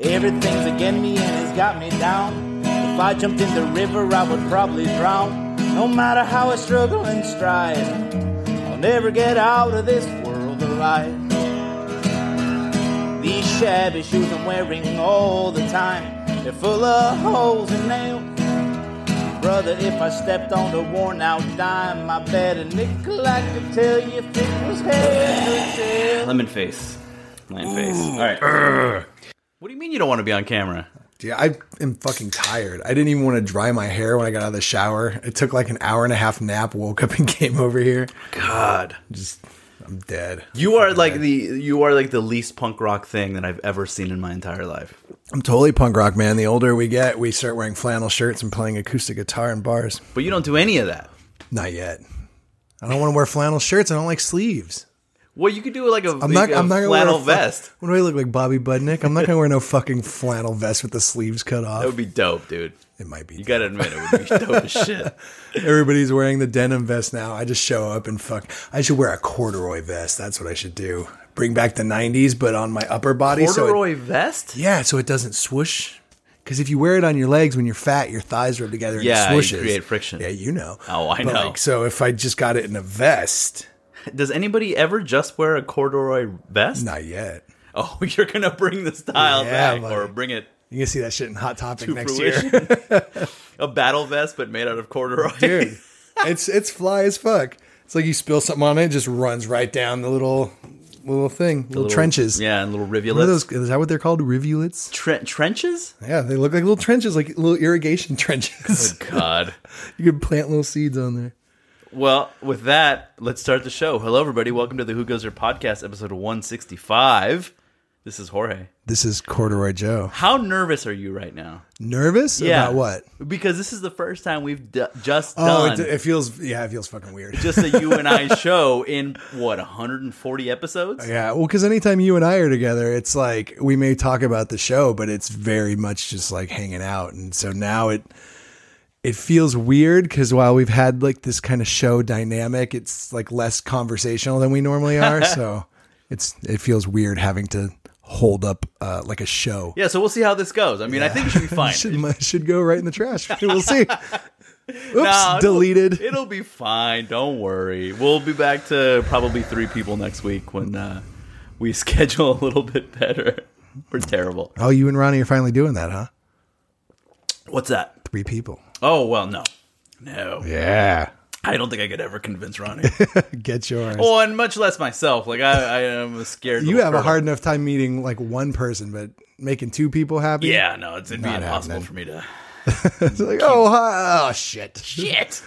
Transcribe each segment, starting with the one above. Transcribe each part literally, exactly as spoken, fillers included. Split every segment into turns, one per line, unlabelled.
Everything's against me and it's got me down. If I jumped in the river, I would probably drown. No matter how I struggle and strive, I'll never get out of this world alive. These shabby shoes I'm wearing all the time, they're full of holes and nails. Brother, if I stepped on a worn out dime, I bet a nickel I could tell you if it was head or tail.
Lemon face. Lemon face. All right. Urgh. What do you mean you don't want to be on camera?
Dude, I am fucking tired. I didn't even want to dry my hair when I got out of the shower. It took like an hour and a half nap, woke up and came over here.
God.
Just, I'm dead.
You are
I'm
like
dead.
the you are like the least punk rock thing that I've ever seen in my entire life.
I'm totally punk rock, man. The older we get, we start wearing flannel shirts and playing acoustic guitar in bars.
But you don't do any of that.
Not yet. I don't want to wear flannel shirts. I don't like sleeves.
Well, you could do like a,
I'm not,
like a
I'm not gonna
flannel
wear a fu-
vest.
What do I look like, Bobby Budnick? I'm not going to wear no fucking flannel vest with the sleeves cut off.
That would be dope, dude.
It might be.
You got to admit, it would be dope as shit.
Everybody's wearing the denim vest now. I just show up and fuck. I should wear a corduroy vest. That's what I should do. Bring back the nineties, but on my upper body.
Corduroy
so it,
vest?
Yeah, so it doesn't swoosh. Because if you wear it on your legs when you're fat, your thighs rub together and
Yeah,
it swooshes.
you create friction.
Yeah, you know.
Oh, I
But
know.
Like, so if I just got it in a vest.
Does anybody ever just wear a corduroy vest?
Not yet.
Oh, you're going to bring the style
Yeah,
back
buddy.
or bring it
You can see that shit in Hot Topic
to
next
fruition.
year.
A battle vest, but made out of corduroy.
Dude, it's it's fly as fuck. It's like you spill something on it, it just runs right down the little little thing, little,
Little-
trenches.
Yeah, and little
What are
rivulets.
those, is that what they're called? Rivulets?
Tre- trenches?
Yeah, they look like little trenches, like little irrigation trenches.
Oh, God.
You can plant little seeds on there.
Well, with that, let's start the show. Hello, everybody. Welcome to the Who Goes There podcast, episode one sixty-five. This is Jorge.
This is Corduroy Joe.
How nervous are you right now?
Nervous
Yeah.
about what?
Because this is the first time we've d- just
Oh,
done
it, it feels yeah, it feels fucking weird.
just a you and I show in, what, one hundred forty episodes?
Yeah, well, because anytime you and I are together, it's like we may talk about the show, but it's very much just like hanging out. And so now it it feels weird because while we've had like this kind of show dynamic, it's like less conversational than we normally are. So it's it feels weird having to hold up uh, like a show.
Yeah, so we'll see how this goes. I mean, I think it should be fine.
should, should go right in the trash. We'll see. Oops,
No,
deleted.
It'll, it'll be fine. Don't worry. We'll be back to probably three people next week when uh, we schedule a little bit better. We're terrible.
Oh, you and Ronnie are finally doing that, huh?
What's that?
Three people.
Oh, well, no. No.
Yeah.
I don't think I could ever convince Ronnie.
Get yours.
Oh, and much less myself. Like, I, I am a scared
You
little
have a
turtle.
hard enough time meeting like one person, but making two people happy?
Yeah, no, it's, it'd be
Not
impossible
happening.
for me to...
It's like, oh, hi, oh, shit.
Shit!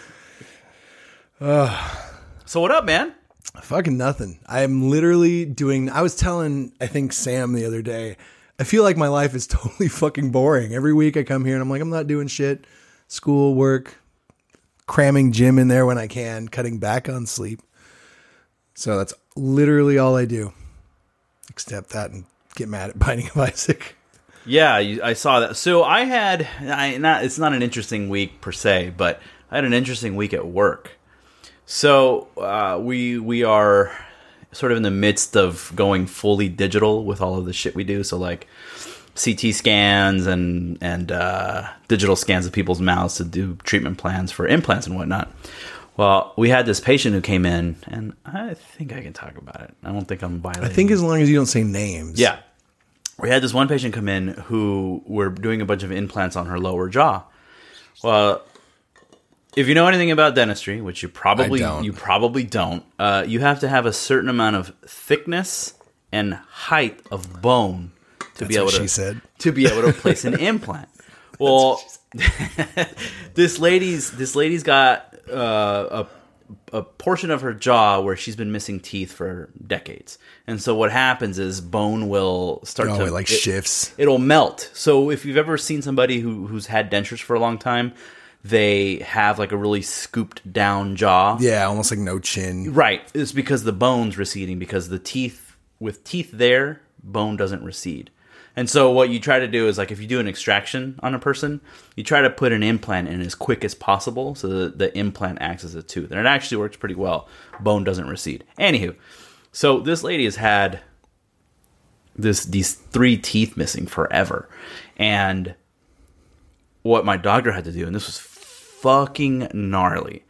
So what up, man?
Fucking nothing. I'm literally doing, I was telling, I think, Sam the other day, I feel like my life is totally fucking boring. Every week I come here and I'm like, I'm not doing shit. School, work, cramming gym in there when I can, cutting back on sleep. So that's literally all I do. Except that and get mad at Binding of Isaac.
Yeah, you, I saw that. So I had, I not. It's not an interesting week per se, but I had an interesting week at work. So uh, we we are sort of in the midst of going fully digital with all of the shit we do. So like C T scans and and uh, digital scans of people's mouths to do treatment plans for implants and whatnot. Well, we had this patient who came in, and I think I can talk about it. I don't think I'm violating.
I think as long as you don't say names.
Yeah. We had this one patient come in who were doing a bunch of implants on her lower jaw. Well, if you know anything about dentistry, which you probably
I don't.
you probably don't, uh, you have to have a certain amount of thickness and height of bone to be
That's
able
what
to
she said.
to be able to place an implant. Well, this lady's this lady's got uh, a a portion of her jaw where she's been missing teeth for decades. And so what happens is bone will start
Oh,
to...
it like
it-
shifts.
It'll melt. So if you've ever seen somebody who who's had dentures for a long time, they have like a really scooped down jaw.
Yeah, almost like no chin.
Right. It's because the bone's receding, because the teeth, with teeth there, bone doesn't recede. And so what you try to do is, like, if you do an extraction on a person, you try to put an implant in as quick as possible so that the implant acts as a tooth. And it actually works pretty well. Bone doesn't recede. Anywho, so this lady has had this these three teeth missing forever. And what my doctor had to do, and this was fucking gnarly.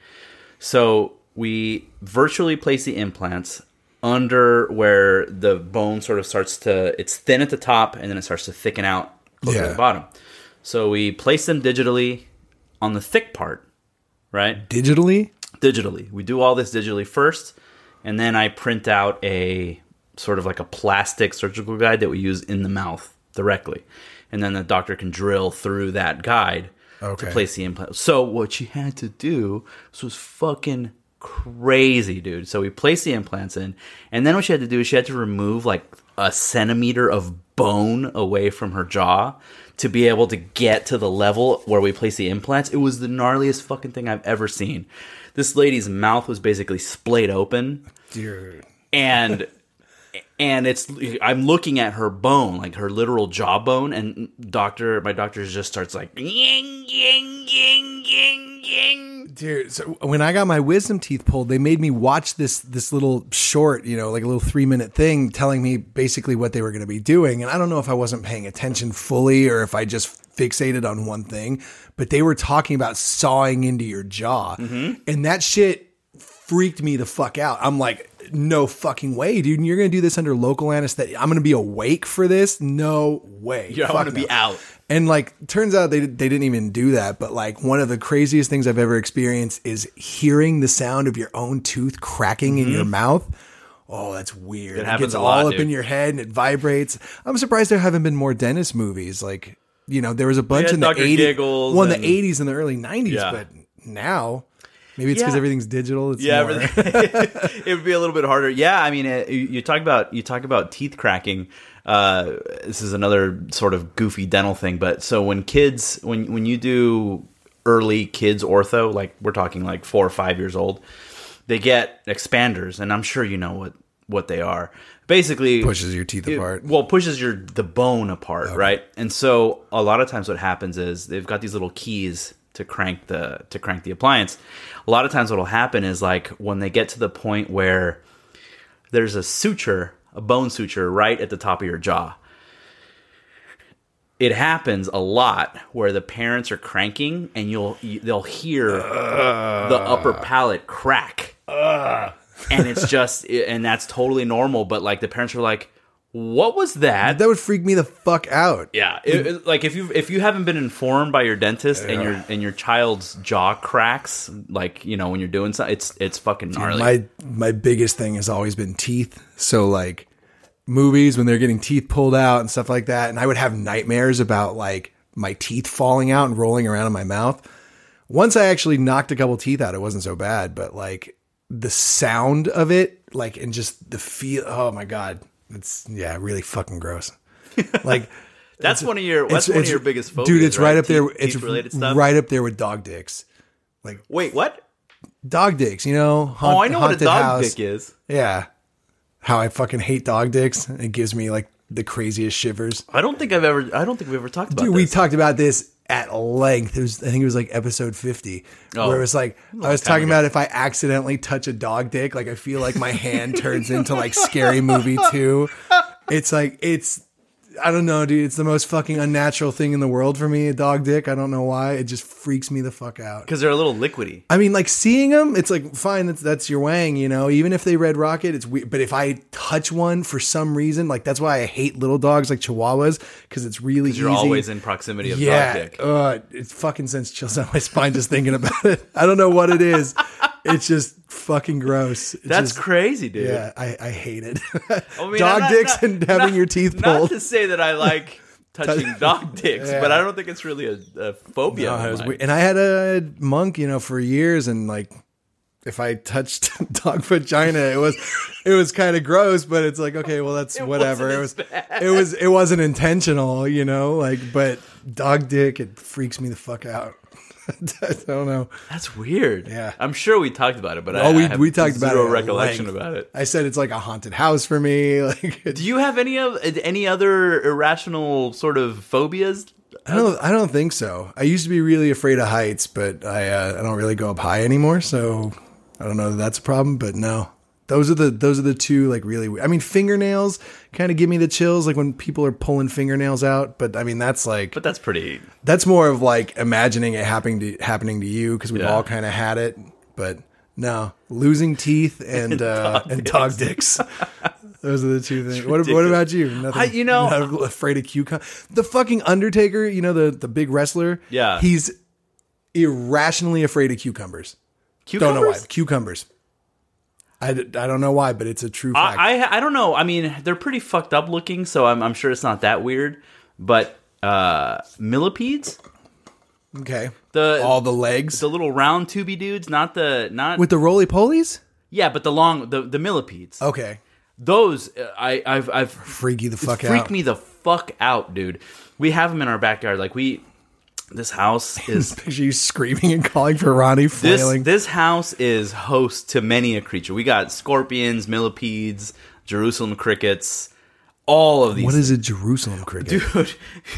So we virtually place the implants under where the bone sort of starts to, it's thin at the top and then it starts to thicken out closer
Yeah.
to the bottom. So we place them digitally on the thick part, right?
Digitally?
Digitally. We do all this digitally first, and then I print out a sort of like a plastic surgical guide that we use in the mouth directly. And then the doctor can drill through that guide
Okay.
to place the implant. So what she had to do was fucking crazy, dude. So we placed the implants in, and then what she had to do is she had to remove like a centimeter of bone away from her jaw to be able to get to the level where we place the implants. It was the gnarliest fucking thing I've ever seen. This lady's mouth was basically splayed open.
Dude.
And and it's I'm looking at her bone, like her literal jawbone, and doctor my doctor just starts like ying ying ying ying ying.
Dude, so when I got my wisdom teeth pulled, they made me watch this this little short, you know, like a little three minute thing telling me basically what they were going to be doing. And I don't know if I wasn't paying attention fully or if I just fixated on one thing, but they were talking about sawing into your jaw. Mm-hmm. And that shit freaked me the fuck out. I'm like, no fucking way, dude. And you're going to do this under local anesthetic. I'm going to be awake for this? No way.
Yeah, I
Fuck
want to
no.
be out.
And like, turns out they they didn't even do that. But like, one of the craziest things I've ever experienced is hearing the sound of your own tooth cracking mm-hmm. in your mouth. Oh, that's weird.
It
It,
happens
gets
a
all
lot,
up
dude.
in your head and it vibrates. I'm surprised there haven't been more dentist movies. Like, you know, there was a bunch
Yeah,
in the
Doctor
eighties,
Giggles
well, in
and-
the eighties and the early nineties,
Yeah.
but now. Maybe it's because
Yeah.
everything's digital. It's
Yeah,
more.
it would be a little bit harder. Yeah, I mean, it, you, you talk about you talk about teeth cracking. Uh, this is another sort of goofy dental thing, but so when kids, when when you do early kids ortho, like we're talking like four or five years old, they get expanders, and I'm sure you know what what they are. Basically,
Pushes your teeth
it-
apart.
Well, pushes your the bone apart, right? And so a lot of times what happens is they've got these little keys to crank the to crank the appliance. A lot of times what'll happen is like when they get to the point where there's a suture, a bone suture right at the top of your jaw. It happens a lot where the parents are cranking and you'll you, they'll hear uh, the upper palate crack. Uh. And it's just and that's totally normal, but like the parents are like, what was that?
That would freak me the fuck out.
Yeah, it, it- like if you if you haven't been informed by your dentist and your and your child's jaw cracks, like you know when you're doing something, it's it's fucking gnarly.
My my biggest thing has always been teeth. So like movies when they're getting teeth pulled out and stuff like that, and I would have nightmares about like my teeth falling out and rolling around in my mouth. Once I actually knocked a couple teeth out, it wasn't so bad, but like the sound of it, like and just the feel. Oh my god, it's yeah, really fucking gross. Like.
that's one of your that's
It's-
one of
it's-
your biggest phobias,
dude. It's right, up there.
Teeth-
It's
teeth-related stuff.
right up there with dog dicks. Like
Wait, what?
dog dicks, you know. Haunt,
Oh, I know what a
haunted
dog
house.
dick is.
Yeah. How I fucking hate dog dicks. It gives me like the craziest shivers.
I don't think I've ever. I don't think we've ever talked about
Dude,
this.
we talked about this at length. It was, I think it was like episode fifty,
Oh,
where it was like, I was
time
talking
ago.
about if I accidentally touch a dog dick, like I feel like my hand turns into like Scary Movie two. It's like, it's, I don't know, dude. It's the most fucking unnatural thing in the world for me, a dog dick. I don't know why. It just freaks me the fuck out.
because they're a little liquidy.
I mean, like seeing them, it's like fine. That's that's your wang, you know. Even if they red rocket, it's weird. But if I touch one for some reason, like that's why I hate little dogs like Chihuahuas because it's really easy.
You're always in proximity of
yeah,
dog dick.
uh, it fucking sends chills down my spine just thinking about it. I don't know what it is. It's just fucking gross. It's
That's
just,
crazy, dude.
yeah. I, I hate it.
I mean,
dog
I'm not-
dicks
not-
and having
not-
your teeth
Not
pulled.
to say that I like touching dog dicks,
Yeah.
but I don't think it's really a, a phobia.
No,
of
it was
mine.
weird. And I had a monk, you know, for years, and like, if I touched dog vagina, it was, it was kind of gross. But it's like, okay, well, that's
It
whatever. It was,
wasn't as bad.
it was, it wasn't intentional, you know. Like, but dog dick, it freaks me the fuck out. I don't know.
That's weird.
Yeah.
I'm sure we talked about it, but I,
Oh, we
I have
we talked about it.
zero
at
recollection
length.
about it.
I said it's like a haunted house for me. Like,
Do you have any of any other irrational sort of phobias?
I don't, I don't think so. I used to be really afraid of heights, but I, uh, I don't really go up high anymore. So I don't know that that's a problem. But no, Those are the those are the two like really. I mean, fingernails kind of give me the chills, like when people are pulling fingernails out. But I mean, that's like,
But that's pretty.
that's more of like imagining it happening to happening to you because we've
Yeah.
all kind of had it. But no, losing teeth and uh,
Dog
and
dicks.
dog dicks. Those are the two things. What, what about you? Nothing,
I- you know-
not afraid of cucumber. The fucking Undertaker, you know, the the big wrestler.
Yeah.
he's irrationally afraid of cucumbers.
Cucumbers?
Don't know why. Cucumbers. I, d- I don't know why, but it's a true fact.
I, I I don't know. I mean, they're pretty fucked up looking, so I'm I'm sure it's not that weird. But uh, millipedes,
okay.
the
All the legs
the little round tubey dudes, not the not
with the roly polies.
yeah, but the long the the millipedes.
Okay.
Those uh, I I've I've
Freak you the fuck
freak
out.
me the fuck out, dude. We have them in our backyard. Like we, this house is
Picture you screaming and calling for Ronnie,
this
flailing.
this house is host to many a creature. We got scorpions, millipedes, Jerusalem crickets, all of these.
What is a Jerusalem cricket?
Dude,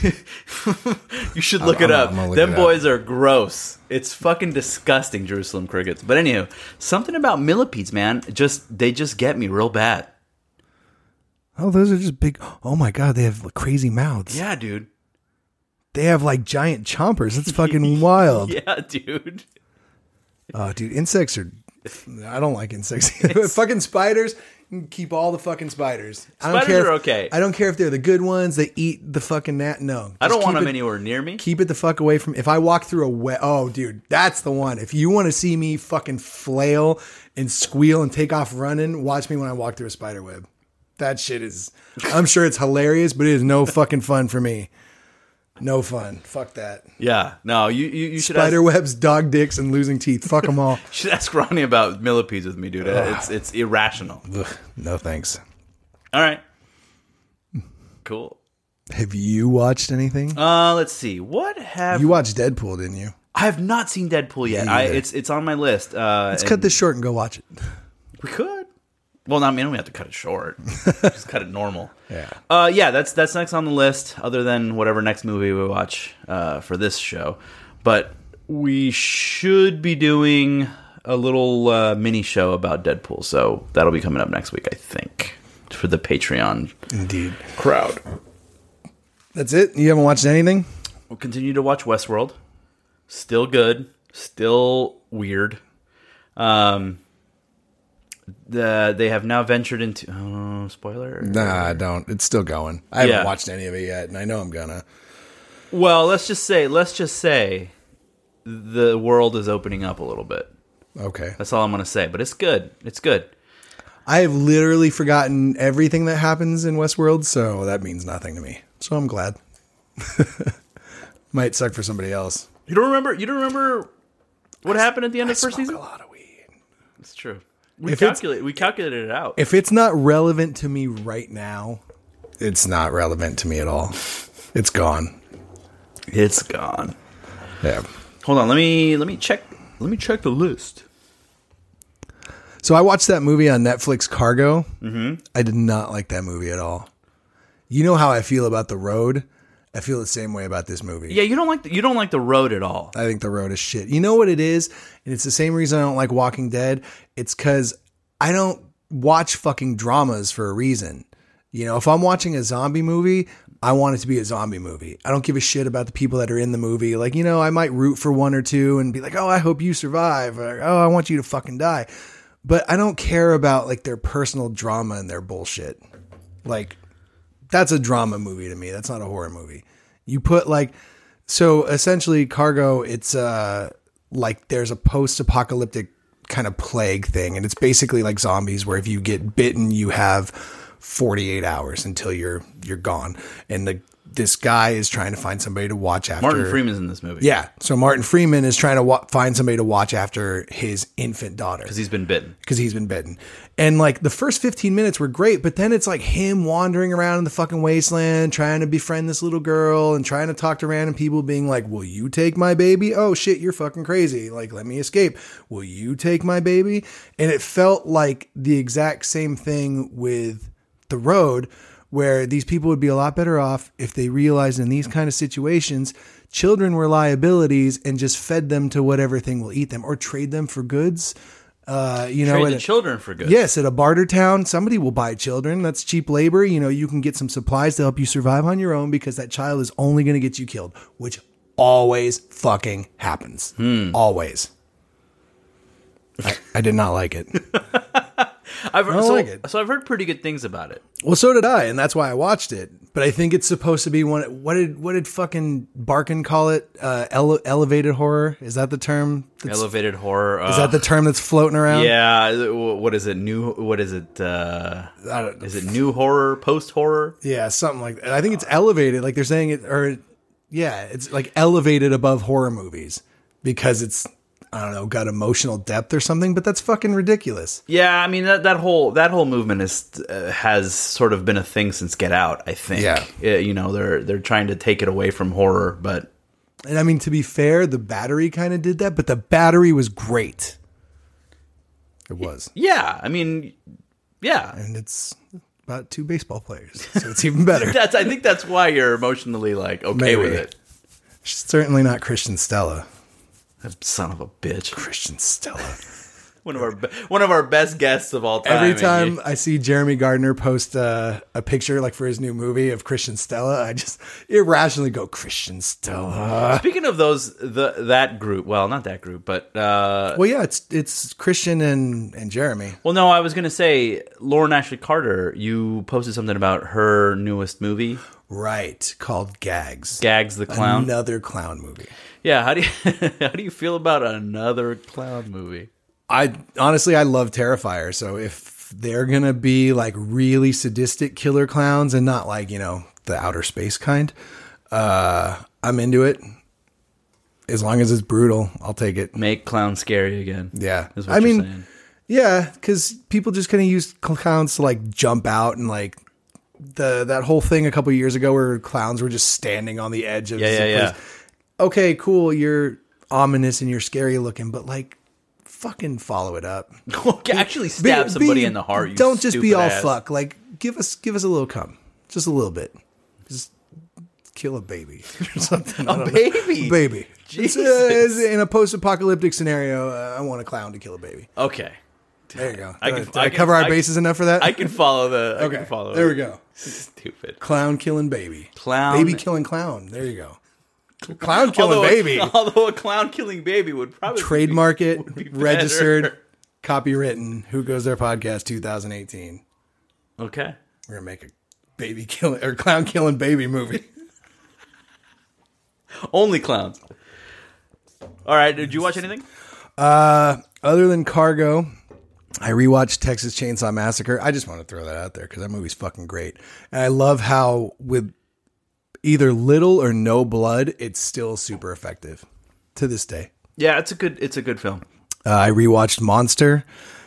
you should look
I'm-
it
I'm
up.
gonna look
Them
it up.
boys are gross. It's fucking disgusting, Jerusalem crickets. But anywho, something about millipedes, man, just they just get me real bad.
Oh, those are just big. Oh my god, they have crazy mouths.
Yeah, dude.
They have like giant chompers. That's fucking wild.
Yeah, dude.
Oh, dude, insects are. I don't like insects. Fucking spiders. You can keep all the fucking spiders. I don't
Spiders
care
are
if-
okay.
I don't care if they're the good ones. They eat the fucking gnat. No,
I don't
Just
want
keep
them
it-
anywhere near me.
Keep it the fuck away from. If I walk through a wet, oh, dude, that's the one. If you want to see me fucking flail and squeal and take off running, watch me when I walk through a spider web. That shit is. I'm sure it's hilarious, but it is no fucking fun for me. No fun. Fuck that.
Yeah, no, you you, you should
Spider
ask,
webs, dog dicks, and losing teeth. Fuck them all.
you should ask Ronnie about millipedes with me, dude. It's it's irrational.
Ugh, no thanks.
All right, cool.
Have you watched anything?
Uh, let's see. What have
You watched Deadpool, didn't you?
I have not seen Deadpool yet.
Me
I
either.
it's it's on my list. Uh,
Let's
and
cut this short and go watch it.
We could. Well, not, I mean, we have to cut it short. Just cut it normal.
Yeah.
Uh, yeah, that's that's next on the list, other than whatever next movie we watch uh, for this show. But we should be doing a little uh, mini show about Deadpool, so that'll be coming up next week, I think, for the Patreon
Indeed.
crowd.
That's it? You haven't watched anything?
We'll continue to watch Westworld. Still good. Still weird. Um, the they have now ventured into oh, spoiler.
Nah, I don't. It's still going. I haven't
Yeah.
watched any of it yet, and I know I'm gonna.
Well, let's just say let's just say the world is opening up a little bit.
Okay.
That's all I'm going to say. But it's good. It's good.
I have literally forgotten everything that happens in Westworld, so that means nothing to me. So I'm glad. Might suck for somebody else.
You don't remember? You don't remember what happened at the end
I
of first
smoke
season?
a lot of weed.
It's true. We
If it's-
calculate. We calculated it out.
If it's not relevant to me right now, it's not relevant to me at all. It's gone.
It's gone.
Yeah.
Hold on. Let me let me check. Let me check the list.
So I watched that movie on Netflix, Cargo. Mm-hmm. I did not like that movie at all. You know how I feel about The Road? I feel the same way about this movie.
Yeah, you don't like the, you don't like the road at all.
I think The Road is shit. You know what it is? And it's the same reason I don't like Walking Dead. It's because I don't watch fucking dramas for a reason. You know, if I'm watching a zombie movie, I want it to be a zombie movie. I don't give a shit about the people that are in the movie. Like, you know, I might root for one or two and be like, oh, I hope you survive. Or, oh, I want you to fucking die. But I don't care about like their personal drama and their bullshit. Like, that's a drama movie to me. That's not a horror movie. You put like, so essentially Cargo, it's uh like there's a post-apocalyptic kind of plague thing. And it's basically like zombies where if you get bitten, you have forty-eight hours until you're, you're gone. And the, this guy is trying to find somebody to watch after.
Martin Freeman's in this movie.
Yeah. So Martin Freeman is trying to wa- find somebody to watch after his infant daughter.
because he's been bitten.
Because he's been bitten. And like the first fifteen minutes were great, but then it's like him wandering around in the fucking wasteland, trying to befriend this little girl and trying to talk to random people, being like, will you take my baby? Oh shit, you're fucking crazy. Like, let me escape. Will you take my baby? And it felt like the exact same thing with The Road, where these people would be a lot better off if they realized in these kind of situations, children were liabilities and just fed them to whatever thing will eat them or trade them for goods. Uh, you know,
Trade
at
the
a-
children for goods.
yes, at a barter town, somebody will buy children. That's cheap labor. You know, you can get some supplies to help you survive on your own because that child is only going to get you killed, which always fucking happens.
Hmm.
Always. I, I did not like it.
I've,
don't
so,
like it.
so I've heard pretty good things about it.
Well, so did I, and that's why I watched it. But I think it's supposed to be one. What did what did fucking Barkin call it? Uh, ele- elevated horror? Is that the term? That's,
Elevated horror. Uh,
is that the term that's floating around?
Yeah. What is it? New? What is it? Uh,
I don't know.
is it new horror? Post horror?
Yeah, something like that. I think it's elevated. Like they're saying it, or yeah, it's like elevated above horror movies because it's, I don't know, got emotional depth or something. But that's fucking ridiculous.
Yeah, I mean that, that whole that whole movement is uh, has sort of been a thing since Get Out. I think.
Yeah.
Uh, you know, they're they're trying to take it away from horror, but
And I mean, to be fair, the Battery kind of did that, but the Battery was great. It was,
yeah, I mean, yeah.
and it's about two baseball players, so it's even better.
That's I think that's why you're emotionally like okay
Maybe.
with it.
Certainly not Christian Stella.
That son of a bitch.
Christian Stella.
One of our be- one of our best guests of all time.
Every
and
time
you-
I see Jeremy Gardner post uh, a picture like for his new movie of Christian Stella, I just irrationally go, Christian Stella.
Speaking of those, the that group. Well, not that group, but uh,
Well, yeah, it's it's Christian and, and Jeremy.
well, no, I was gonna say Lauren Ashley Carter. You posted something about her newest movie,
Right, called Gags.
Gags the Clown.
Another clown movie.
Yeah, how do you how do you feel about another clown movie?
I honestly, I love Terrifier. So if they're gonna be like really sadistic killer clowns and not like, you know, the outer space kind, uh, I'm into it. As long as it's brutal, I'll take it.
Make clowns scary again.
Yeah,
is what
I
you're
mean,
saying.
yeah, because people just kind of use clowns to like jump out and like the that whole thing a couple years ago where clowns were just standing on the edge of
Yeah,
the
yeah, yeah.
place. Okay, cool. You're ominous and you're scary looking, but like, fucking follow it up.
Okay, actually stab
Be-
somebody
be-
in the heart. You
don't just be
stupid
all
ass.
fuck. Like, give us give us a little cum, just a little bit. Just kill a baby or something.
A baby?
baby.
Jesus.
It's, uh, in a post-apocalyptic scenario, uh, I want a clown to kill a baby.
Okay,
There you go.
I
Did
can-
did
I
I
can-
cover our
I-
bases enough for that?
I can follow the. I
Okay,
can follow.
there
it.
we go.
Stupid
Clown killing baby.
clown.
Baby killing clown. There you go. Clown killing
although,
baby.
Although a clown killing baby would probably
Trademark
be,
it.
would be better.
Registered. Copywritten. Who Goes There podcast twenty eighteen.
Okay.
We're gonna make a baby killing or clown killing baby movie.
Only clowns. All right. Did you watch anything?
Uh, other than Cargo, I rewatched Texas Chainsaw Massacre. I just want to throw that out there because that movie's fucking great, and I love how with either little or no blood, it's still super effective to this day.
Yeah, it's a good. It's a good film.
Uh, I rewatched Monster,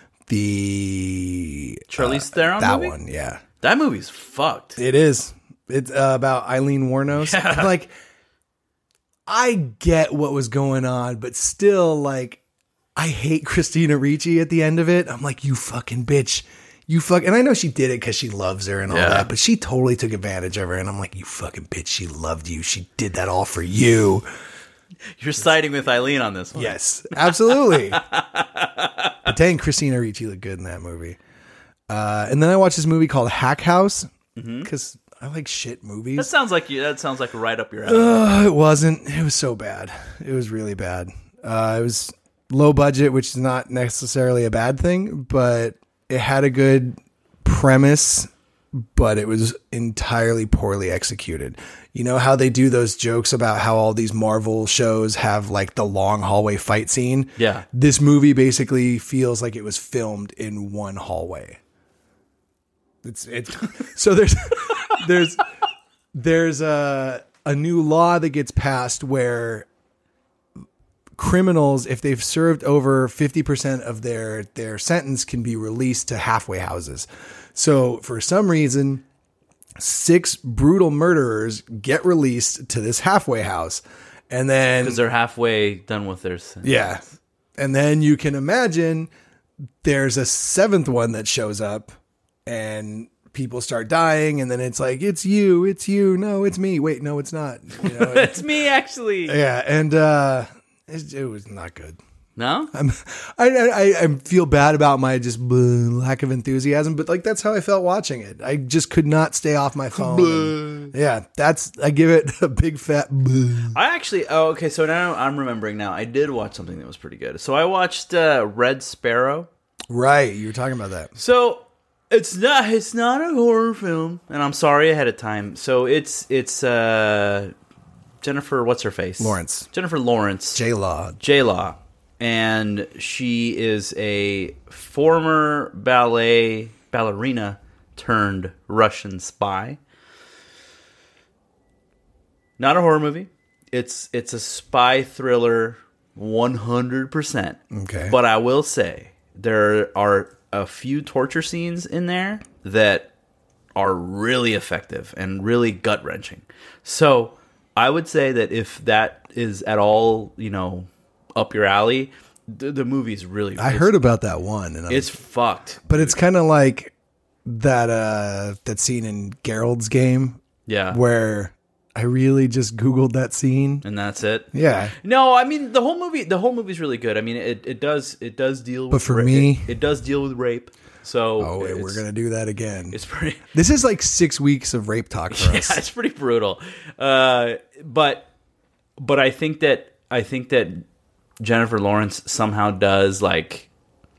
the
Charlize
uh,
Theron
that
movie?
one, yeah,
That movie's fucked.
it is. It's uh, about Eileen Wuornos.
Yeah.
Like, I get what was going on, but still, like, I hate Christina Ricci at the end of it. I'm like, you fucking bitch. You fuck, and I know she did it because she loves her and all
Yeah.
that, but she totally took advantage of her. And I'm like, you fucking bitch. She loved you. She did that all for you.
You're siding with Eileen on this one.
Yes, absolutely. But dang, Christina Ricci looked good in that movie. Uh, and then I watched this movie called Hack House because I like shit
That
movies.
sounds like you. That sounds like right up your alley.
Uh, it wasn't. It was so bad. It was really bad. Uh, it was low budget, which is not necessarily a bad thing, but it had a good premise, but it was entirely poorly executed. You know how they do those jokes about how all these Marvel shows have like the long hallway fight scene?
Yeah.
This movie basically feels like it was filmed in one hallway. It's it's so there's there's there's a a new law that gets passed where criminals, if they've served over fifty percent of their their sentence, can be released to halfway houses. So for some reason, six brutal murderers get released to this halfway house, and then
Because they're halfway done with their sin.
yeah, and then you can imagine there's a seventh one that shows up, and people start dying, and then it's like, it's you, it's you, no, it's me. Wait, no, it's not. You know,
It's me, actually.
yeah, and uh, it, it was not good.
No?
I'm, I, I, I feel bad about my just bleh, lack of enthusiasm, but like that's how I felt watching it. I just could not stay off my phone. And, yeah, that's I give it a big fat. Bleh.
I actually. Oh, okay. So now I'm remembering. Now I did watch something that was pretty good. So I watched uh, Red Sparrow.
Right, you were talking about that.
So it's not. It's not a horror film, and I'm sorry ahead of time. So it's it's uh, Jennifer. What's her face?
Lawrence.
Jennifer Lawrence.
J Law.
J Law. And she is a former ballet ballerina turned Russian spy. Not a horror movie. It's it's a spy thriller, one hundred percent.
Okay.
But I will say there are a few torture scenes in there that are really effective and really gut wrenching. So I would say that if that is at all, you know, up your alley, the, the movie's really.
I heard about that one, and I'm,
it's fucked,
but it's kind of like that uh, that scene in Gerald's Game,
yeah,
where I really just Googled that scene,
and that's it.
Yeah,
no, I mean the whole movie. The whole movie's really good. I mean, it, it does it does deal with.
But for
ra-
me,
it, it does deal with rape. So
oh, wait, we're gonna do that again.
It's pretty.
This is like six weeks of rape talk for
Yeah,
us.
it's pretty brutal. Uh, but but I think that I think that. Jennifer Lawrence somehow does like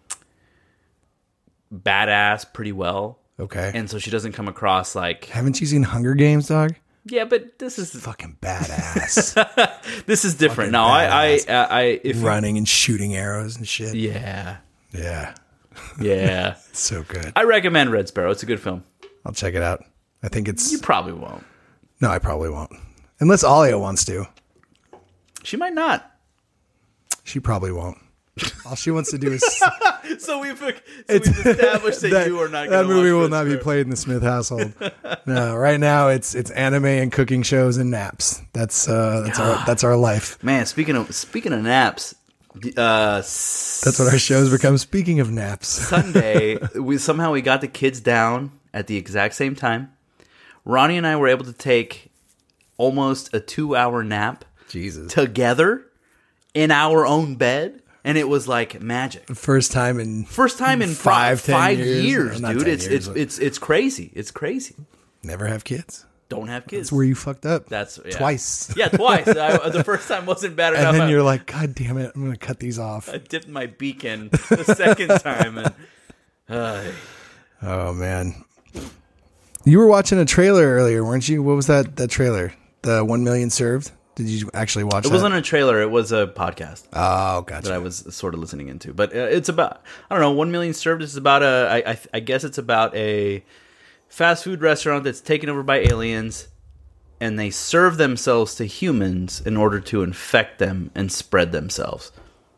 badass pretty well.
Okay.
And so she doesn't come across like,
haven't you seen Hunger Games, dog?
yeah, but this is
Fucking badass.
this is different.
Fucking
No, I, I,
badass.
I, I, if
Running and shooting arrows and shit.
yeah,
Yeah.
yeah,
It's so good.
I recommend Red Sparrow. It's a good film.
I'll check it out. I think it's
You probably won't.
no, I probably won't. Unless Alia wants to.
She might not.
She probably won't. All she wants to do is
So we've, so we've established that, you are not.
that
Gonna
movie
watch
will
Red
not be
Sparrow.
played in the Smith household. No, right now it's it's anime and cooking shows and naps. That's uh that's our that's our life.
Man, speaking of speaking of naps, uh,
That's what our shows become. Speaking of naps.
Sunday, we somehow we got the kids down at the exact same time. Ronnie and I were able to take almost a two-hour nap
Jesus.
together in our own bed, and it was like magic.
First time in
First time in
Five,
five,
ten
five
years.
years,
No, not
dude.
ten
It's
years,
it's
but-
it's it's crazy. It's crazy.
never have kids.
Don't have kids.
That's where you fucked up.
That's yeah.
twice.
Yeah, twice. I, the first time wasn't bad enough.
And then
I-
you're like, God damn it, I'm gonna cut these off.
I dipped my beak in the second time, and uh,
Oh man. You were watching a trailer earlier, weren't you? What was that that trailer? The one million served? Did you actually watch
it
that?
wasn't a trailer. It was a podcast
Oh,
that I
gotcha.
was sort of listening into. But uh, it's about I don't know. One million served is about a. I, I, I guess it's about a fast food restaurant that's taken over by aliens, and they serve themselves to humans in order to infect them and spread themselves.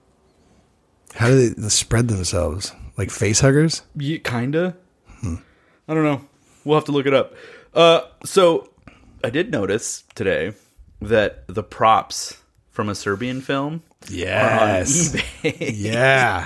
How do they spread themselves? Like face huggers?
Yeah, kinda. Hmm. I don't know. We'll have to look it up. Uh, so I did notice today that the props from a Serbian film
Yes.
are on eBay.
Yeah.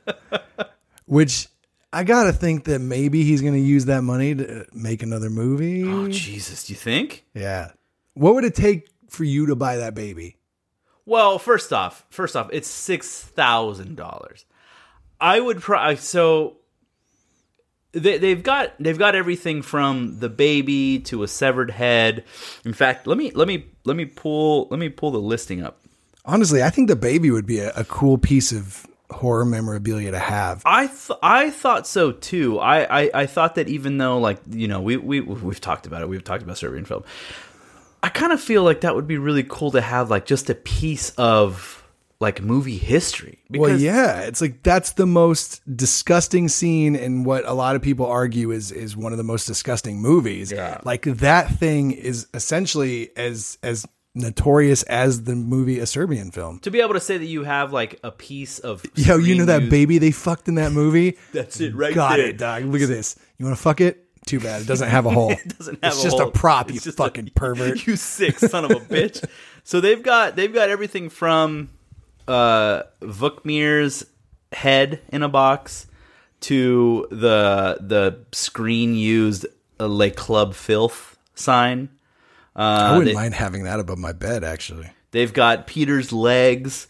Which I gotta think that maybe he's gonna use that money to make another movie.
Oh Jesus! Do you think?
Yeah. What would it take for you to buy that baby?
Well, first off, first off, it's six thousand dollars. I would pro- so they they've got they've got everything from the baby to a severed head. In fact, let me let me let me pull let me pull the listing up.
Honestly, I think the baby would be a, a cool piece of horror memorabilia to have.
I th- I thought so too. I, I, I thought that even though, like, you know, we we we've talked about it, we've talked about Serbian film. I kind of feel like that would be really cool to have, like, just a piece of like movie history.
Well, yeah, it's like that's the most disgusting scene in what a lot of people argue is is one of the most disgusting movies.
Yeah.
Like that thing is essentially as as notorious as the movie A Serbian Film.
to be able to say that you have like a piece of
Yo, you know that
screen
baby they fucked in that movie?
That's it right
Got
there.
it, dog. Look at this. You want to fuck it? Too bad. It doesn't have a hole.
It doesn't have
it's
a
just
hole.
a prop,
It's
you
just
fucking
a,
pervert.
You sick son of a bitch. So they've got they've got everything from uh Vukmir's head in a box to the the screen used uh, Le Club Filth sign. Uh,
I wouldn't
they,
mind having that above my bed, actually.
They've got Peter's legs.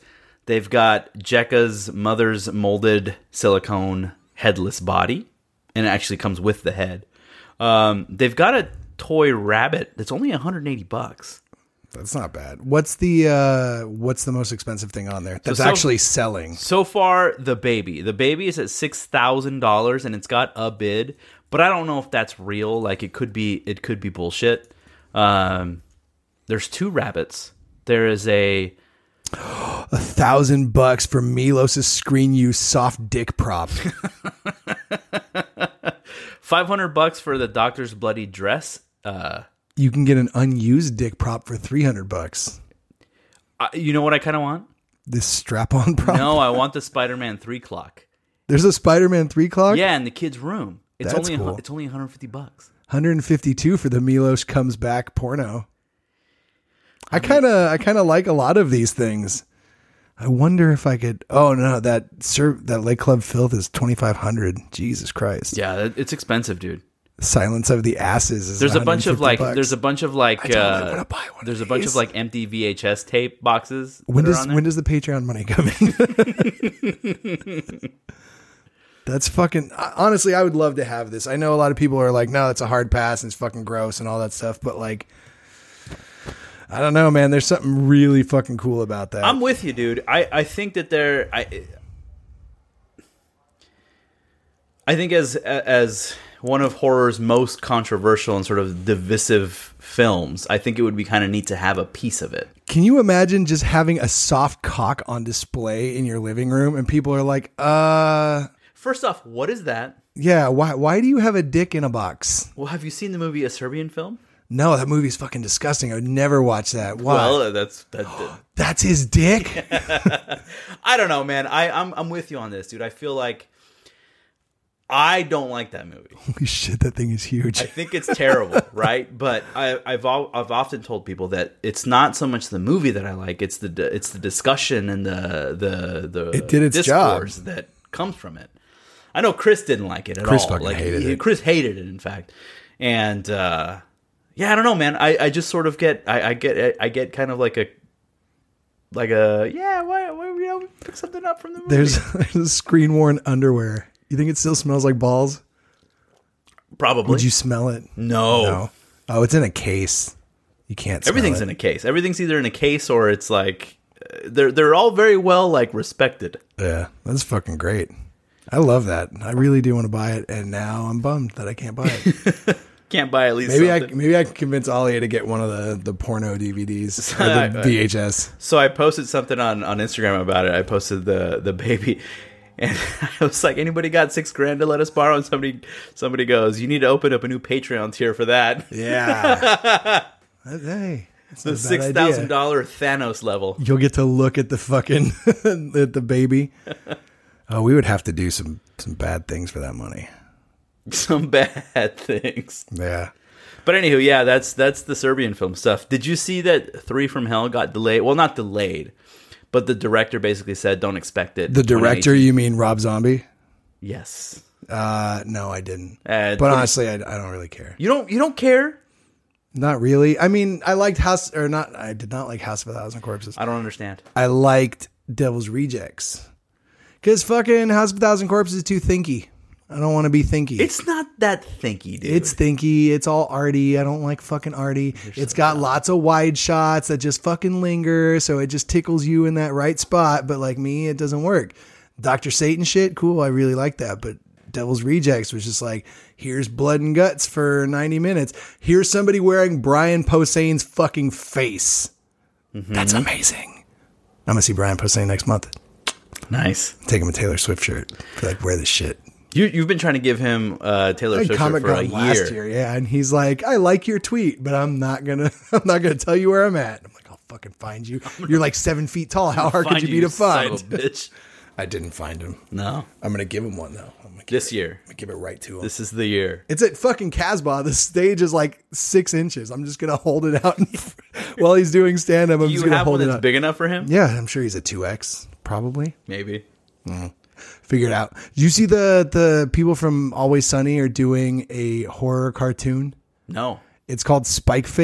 They've got Jekka's mother's molded silicone headless body, and it actually comes with the head. Um, they've got a toy rabbit that's only one hundred eighty bucks.
That's not bad. What's the uh, what's the most expensive thing on there that's
so, so,
actually selling?
So far, the baby. The baby is at six thousand dollars, and it's got a bid, but I don't know if that's real. Like it could be, it could be bullshit. Um, there's two rabbits. There is a
a thousand bucks for Milos's screen use soft dick prop.
Five hundred bucks for the doctor's bloody dress. Uh,
you can get an unused dick prop for three hundred bucks.
Uh, you know what I kind of want?
This strap-on prop.
No, I want the Spider-Man three clock.
There's a Spider-Man three clock.
Yeah, in the kids' room. It's
That's
only
cool.
a, it's only one hundred fifty bucks.
one hundred fifty-two for the Milos comes back porno. I kind of I kind of like a lot of these things. I wonder if I could. Oh no, that Sir, that Lake Club Filth is twenty-five hundred. Jesus Christ.
Yeah, it's expensive, dude.
Silence of the Asses is
There's a bunch of like
bucks.
there's a bunch of like
I totally
uh,
wanna buy one of
there's a bunch
these.
of like empty V H S tape boxes.
When
that are
does
on there.
when does the Patreon money come in? That's fucking honestly, I would love to have this. I know a lot of people are like, no, it's a hard pass and it's fucking gross and all that stuff, but like I don't know, man. There's something really fucking cool about that.
I'm with you, dude. I, I think that there I I think as as one of horror's most controversial and sort of divisive films, I think it would be kind of neat to have a piece of it.
Can you imagine just having a soft cock on display in your living room and people are like, uh
First off, what is that?
yeah, why why do you have a dick in a box?
Well, have you seen the movie A Serbian Film?
No, that movie's fucking disgusting. I would never watch that. Why?
Well, that's that. that
That's his dick?
I don't know, man. I I'm I'm with you on this, dude. I feel like I don't like that movie.
Holy shit, that thing is huge.
I think it's terrible, right? But I, I've al- I've often told people that it's not so much the movie that I like; it's the it's the discussion and the the the
It did its
discourse
job.
that comes from it. I know Chris didn't like it at
Chris
all.
fucking
like,
hated
he-
it.
Chris hated it, in fact. And uh, yeah, I don't know, man. I, I just sort of get I, I get I get kind of like a like a yeah. Why, why you know pick something up from the movie?
There's, there's screen worn underwear. You think it still smells like balls?
Probably.
Would you smell it?
No.
No. Oh, it's in a case. You can't smell
Everything's
it.
in a case. Everything's either in a case or it's like uh, they're they're all very well like respected.
Yeah, that's fucking great. I love that. I really do want to buy it, and now I'm bummed that I can't buy it.
Can't buy at least
Maybe I
something.
maybe I can convince Ollie to get one of the, the porno D V Ds or the V H S.
So I posted something on, on Instagram about it. I posted the the baby, and I was like, "Anybody got six grand to let us borrow?" And somebody somebody goes, "You need to open up a new Patreon tier for that."
Yeah. Hey, that's
The
not a bad
six
idea.
thousand dollar Thanos level.
You'll get to look at the fucking at the baby. Oh, we would have to do some some bad things for that money.
Some bad things.
Yeah.
But anywho, yeah, that's that's the Serbian film stuff. Did you see that Three from Hell got delayed? Well, not delayed, but the director basically said, "Don't expect it."
The director,
twenty eighteen.
you mean Rob Zombie?
Yes.
Uh, no, I didn't.
Uh,
but
twenty
honestly, I, I don't really care.
You don't you don't care?
Not really. I mean, I liked House or not. I did not like House of a Thousand Corpses.
I don't understand.
I liked Devil's Rejects because fucking House of a Thousand Corpses is too thinky. I don't want to be thinky.
It's not that thinky, dude.
It's thinky. It's all arty. I don't like fucking arty. It's got lots of wide shots that just fucking linger, so it just tickles you in that right spot. But like me, it doesn't work. Doctor Satan shit, cool. I really like that. But Devil's Rejects was just like, here's blood and guts for ninety minutes. Here's somebody wearing Brian Posehn's fucking face. Mm-hmm. That's amazing. I'm gonna see Brian Posehn next month.
nice.
Take him a Taylor Swift shirt. Be like, wear this shit.
You you've been trying to give him uh, Taylor
I
Swift
Comic
for a
Con
year.
last year, yeah, and he's like, "I like your tweet, but I'm not gonna, I'm not gonna tell you where I'm at." I'm like, "I'll fucking find you. You're like seven feet tall. How hard could
Find
you be to
son
find?"
of a bitch.
I didn't find him.
No,
I'm gonna give him one though. I'm gonna give
this
it,
year.
I'm gonna give it right to him.
This is the year.
It's at fucking Casbah. The stage is like six inches. I'm just gonna hold it out while he's doing stand up. I'm
Do
just
you
gonna
have one
hold it
that's
out.
big enough for him?
Yeah, I'm sure he's a two X probably.
Maybe.
Figure it out. Did you see the the people from Always Sunny are doing a horror cartoon?
No.
It's called Spike Face,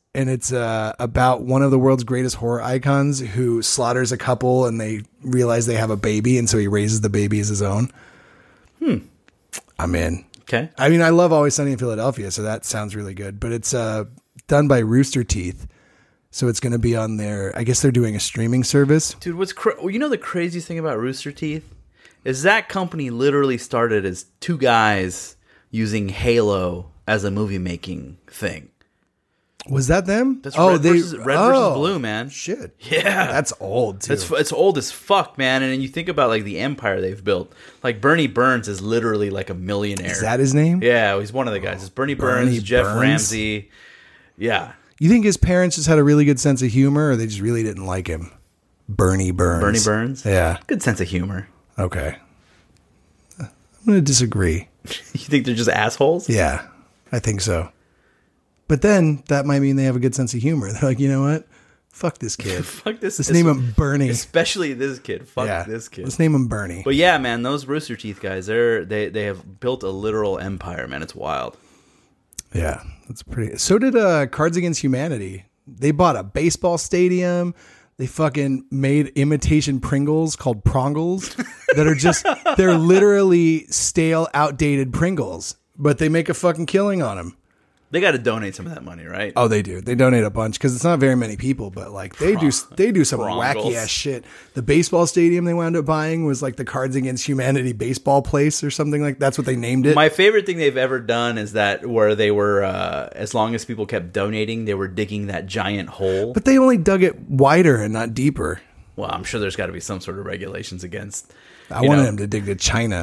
and it's uh, about one of the world's greatest horror icons who slaughters a couple, and they realize they have a baby, and so he raises the baby as his own.
Hmm.
I'm in.
Okay.
I mean, I love Always Sunny in Philadelphia, so that sounds really good. But it's uh, done by Rooster Teeth, so it's going to be on their. I guess they're doing a streaming service.
Dude, what's cra- well, you know the craziest thing about Rooster Teeth is that company literally started as two guys using Halo as a movie making thing.
Was that them?
That's
oh,
Red,
they,
versus, Red
oh,
versus Blue, man.
Shit.
Yeah.
That's old, too.
It's, it's old as fuck, man. And then you think about like the empire they've built. Like Bernie Burns is literally like a millionaire.
Is that his name?
Yeah, he's one of the guys. It's Bernie,
Bernie
Burns, Jeff
Burns?
Ramsey. Yeah.
You think his parents just had a really good sense of humor, or they just really didn't like him? Bernie Burns.
Bernie Burns?
Yeah.
Good sense of humor.
Okay. I'm going to disagree.
You think they're just assholes?
Yeah, I think so. But then that might mean they have a good sense of humor. They're like, you know what? Fuck this kid.
Fuck this.
Let's name him Bernie.
Especially this kid. Fuck
yeah,
this kid.
Let's name him Bernie.
But yeah, man, those Rooster Teeth guys, they're they they have built a literal empire, man. It's wild.
Yeah, that's pretty. So did uh, Cards Against Humanity. They bought a baseball stadium. They fucking made imitation Pringles called Prongles that are just, they're literally stale, outdated Pringles, but they make a fucking killing on them.
They got to donate some of that money, right?
Oh, they do. They donate a bunch because it's not very many people, but like they do, they do some
Prongles.
wacky ass shit. The baseball stadium they wound up buying was like the Cards Against Humanity baseball place or something like that's what they named it.
My favorite thing they've ever done is that where they were, uh, as long as people kept donating, they were digging that giant hole.
But they only dug it wider and not deeper.
Well, I'm sure there's got to be some sort of regulations against.
I wanted
know,
them to dig to China.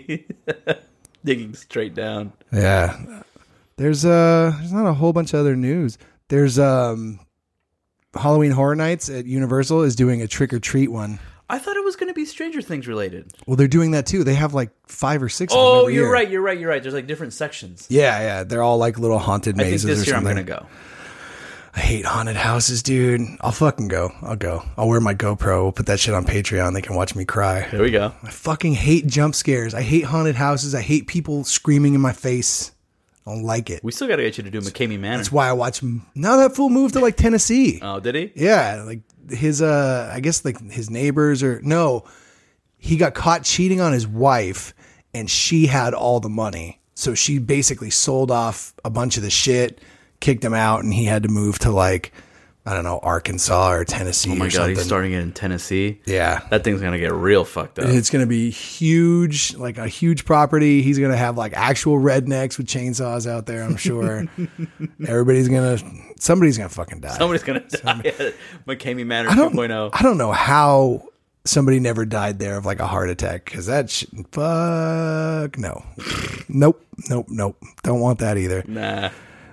digging straight down.
Yeah. There's uh there's not a whole bunch of other news. There's um Halloween Horror Nights at Universal is doing a trick or treat one.
I thought it was going to be Stranger Things related.
Well, they're doing that too. They have like five or six.
Oh,
of them every
you're
year.
right. You're right. You're right. There's like different sections.
Yeah, yeah. They're all like little haunted
I think
mazes.
this
or
year
something.
I'm going to go.
I hate haunted houses, dude. I'll fucking go. I'll go. I'll wear my GoPro. We'll put that shit on Patreon. They can watch me cry.
There we go.
I fucking hate jump scares. I hate haunted houses. I hate people screaming in my face. I don't like it.
We still got to get you to do McCamey Manor.
That's why I watch him. Now that fool moved to like Tennessee.
Oh, did he?
Yeah, like his uh I guess like his neighbors or no, he got caught cheating on his wife and she had all the money. So she basically sold off a bunch of the shit, kicked him out, and he had to move to like I don't know, Arkansas or Tennessee.
Oh my
or
god,
something.
he's starting it in Tennessee.
Yeah.
That thing's gonna get real fucked up.
It's gonna be huge, like a huge property. He's gonna have like actual rednecks with chainsaws out there, I'm sure. Everybody's gonna somebody's gonna fucking die.
Somebody's gonna die at McCamey Manor
I don't,
two point oh.
I don't know how somebody never died there of like a heart attack because that shit, fuck no, nope, nope, nope. Don't want that either.
Nah.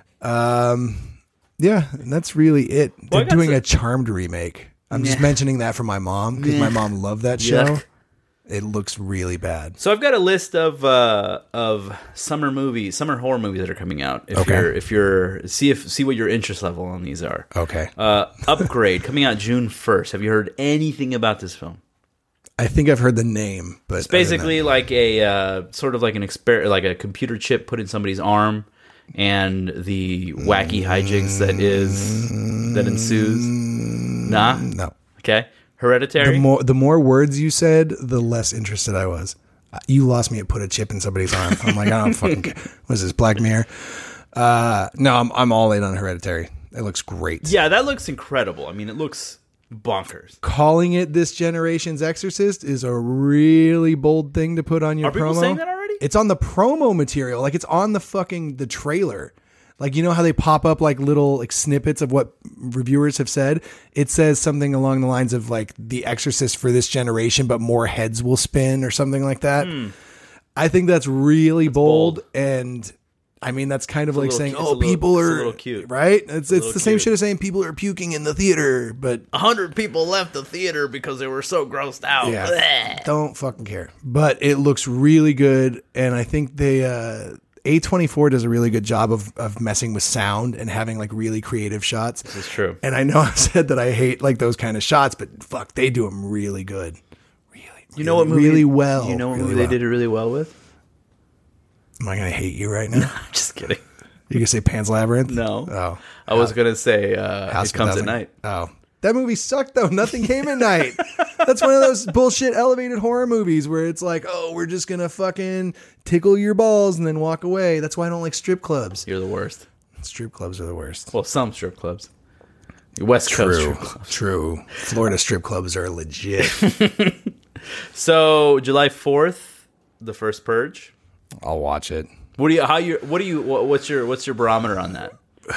Um, yeah, and that's really it.
Well, I
They're
got
doing
some-
a Charmed remake. I'm just
Nah.
mentioning that for my mom because my mom loved that show.
Yuck.
It looks really bad.
So I've got a list of uh, of summer movies, summer horror movies that are coming out. If
Okay.
you're if you're see if see what your interest level on these are.
Okay.
Uh, Upgrade coming out June first. Have you heard anything about this film?
I think I've heard the name, but
It's basically like a uh, sort of like an exper- like a computer chip put in somebody's arm, and the wacky hijinks that is that ensues. Nah.
no.
Okay. Hereditary.
The more the more words you said, the less interested I was. Uh, You lost me at put a chip in somebody's arm. I'm like, I don't fucking care. What is this, Black Mirror? Uh, no, I'm I'm all in on Hereditary. It looks great.
Yeah, that looks incredible. I mean, it looks bonkers.
Calling it this generation's Exorcist is a really bold thing to put on your
Are
promo.
people saying that already?
It's on the promo material. Like it's on the fucking the trailer. Like, you know how they pop up like little like snippets of what reviewers have said? It says something along the lines of like The Exorcist for this generation, but more heads will spin or something like that.
Hmm.
I think that's really bold,
bold.
And I mean, that's kind of
a
like
little-
saying,
it's a
oh,
little-
people
it's a
are
little cute.
right. It's, it's
little
the same
cute.
shit as saying people are puking in the theater, but
A hundred people left the theater because they were so grossed out.
yeah,
Blech.
don't fucking care. But it looks really good. And I think they, uh, A twenty-four does a really good job of, of messing with sound and having like really creative shots.
This is true.
And I know I said that I hate like those kind of shots, but fuck, they do them really good. Really,
You know what
really,
movie?
really well.
You know what
really
movie
well.
they did it really well with?
Am I going to hate you right now?
I'm just kidding.
You can say Pan's Labyrinth?
No.
Oh.
I was going to say uh,
House
It Comes at
Thousand-
Night.
Oh. That movie sucked, though. Nothing came at night. That's one of those bullshit elevated horror movies where it's like, oh, we're just going to fucking tickle your balls and then walk away. That's why I don't like strip clubs.
You're the worst.
Strip clubs are the worst.
Well, some strip clubs. West Coast strip clubs.
True. Florida strip clubs are legit.
So July fourth, the first Purge.
I'll watch it.
What do you? How you? What do you? What, what's your? What's your barometer on that?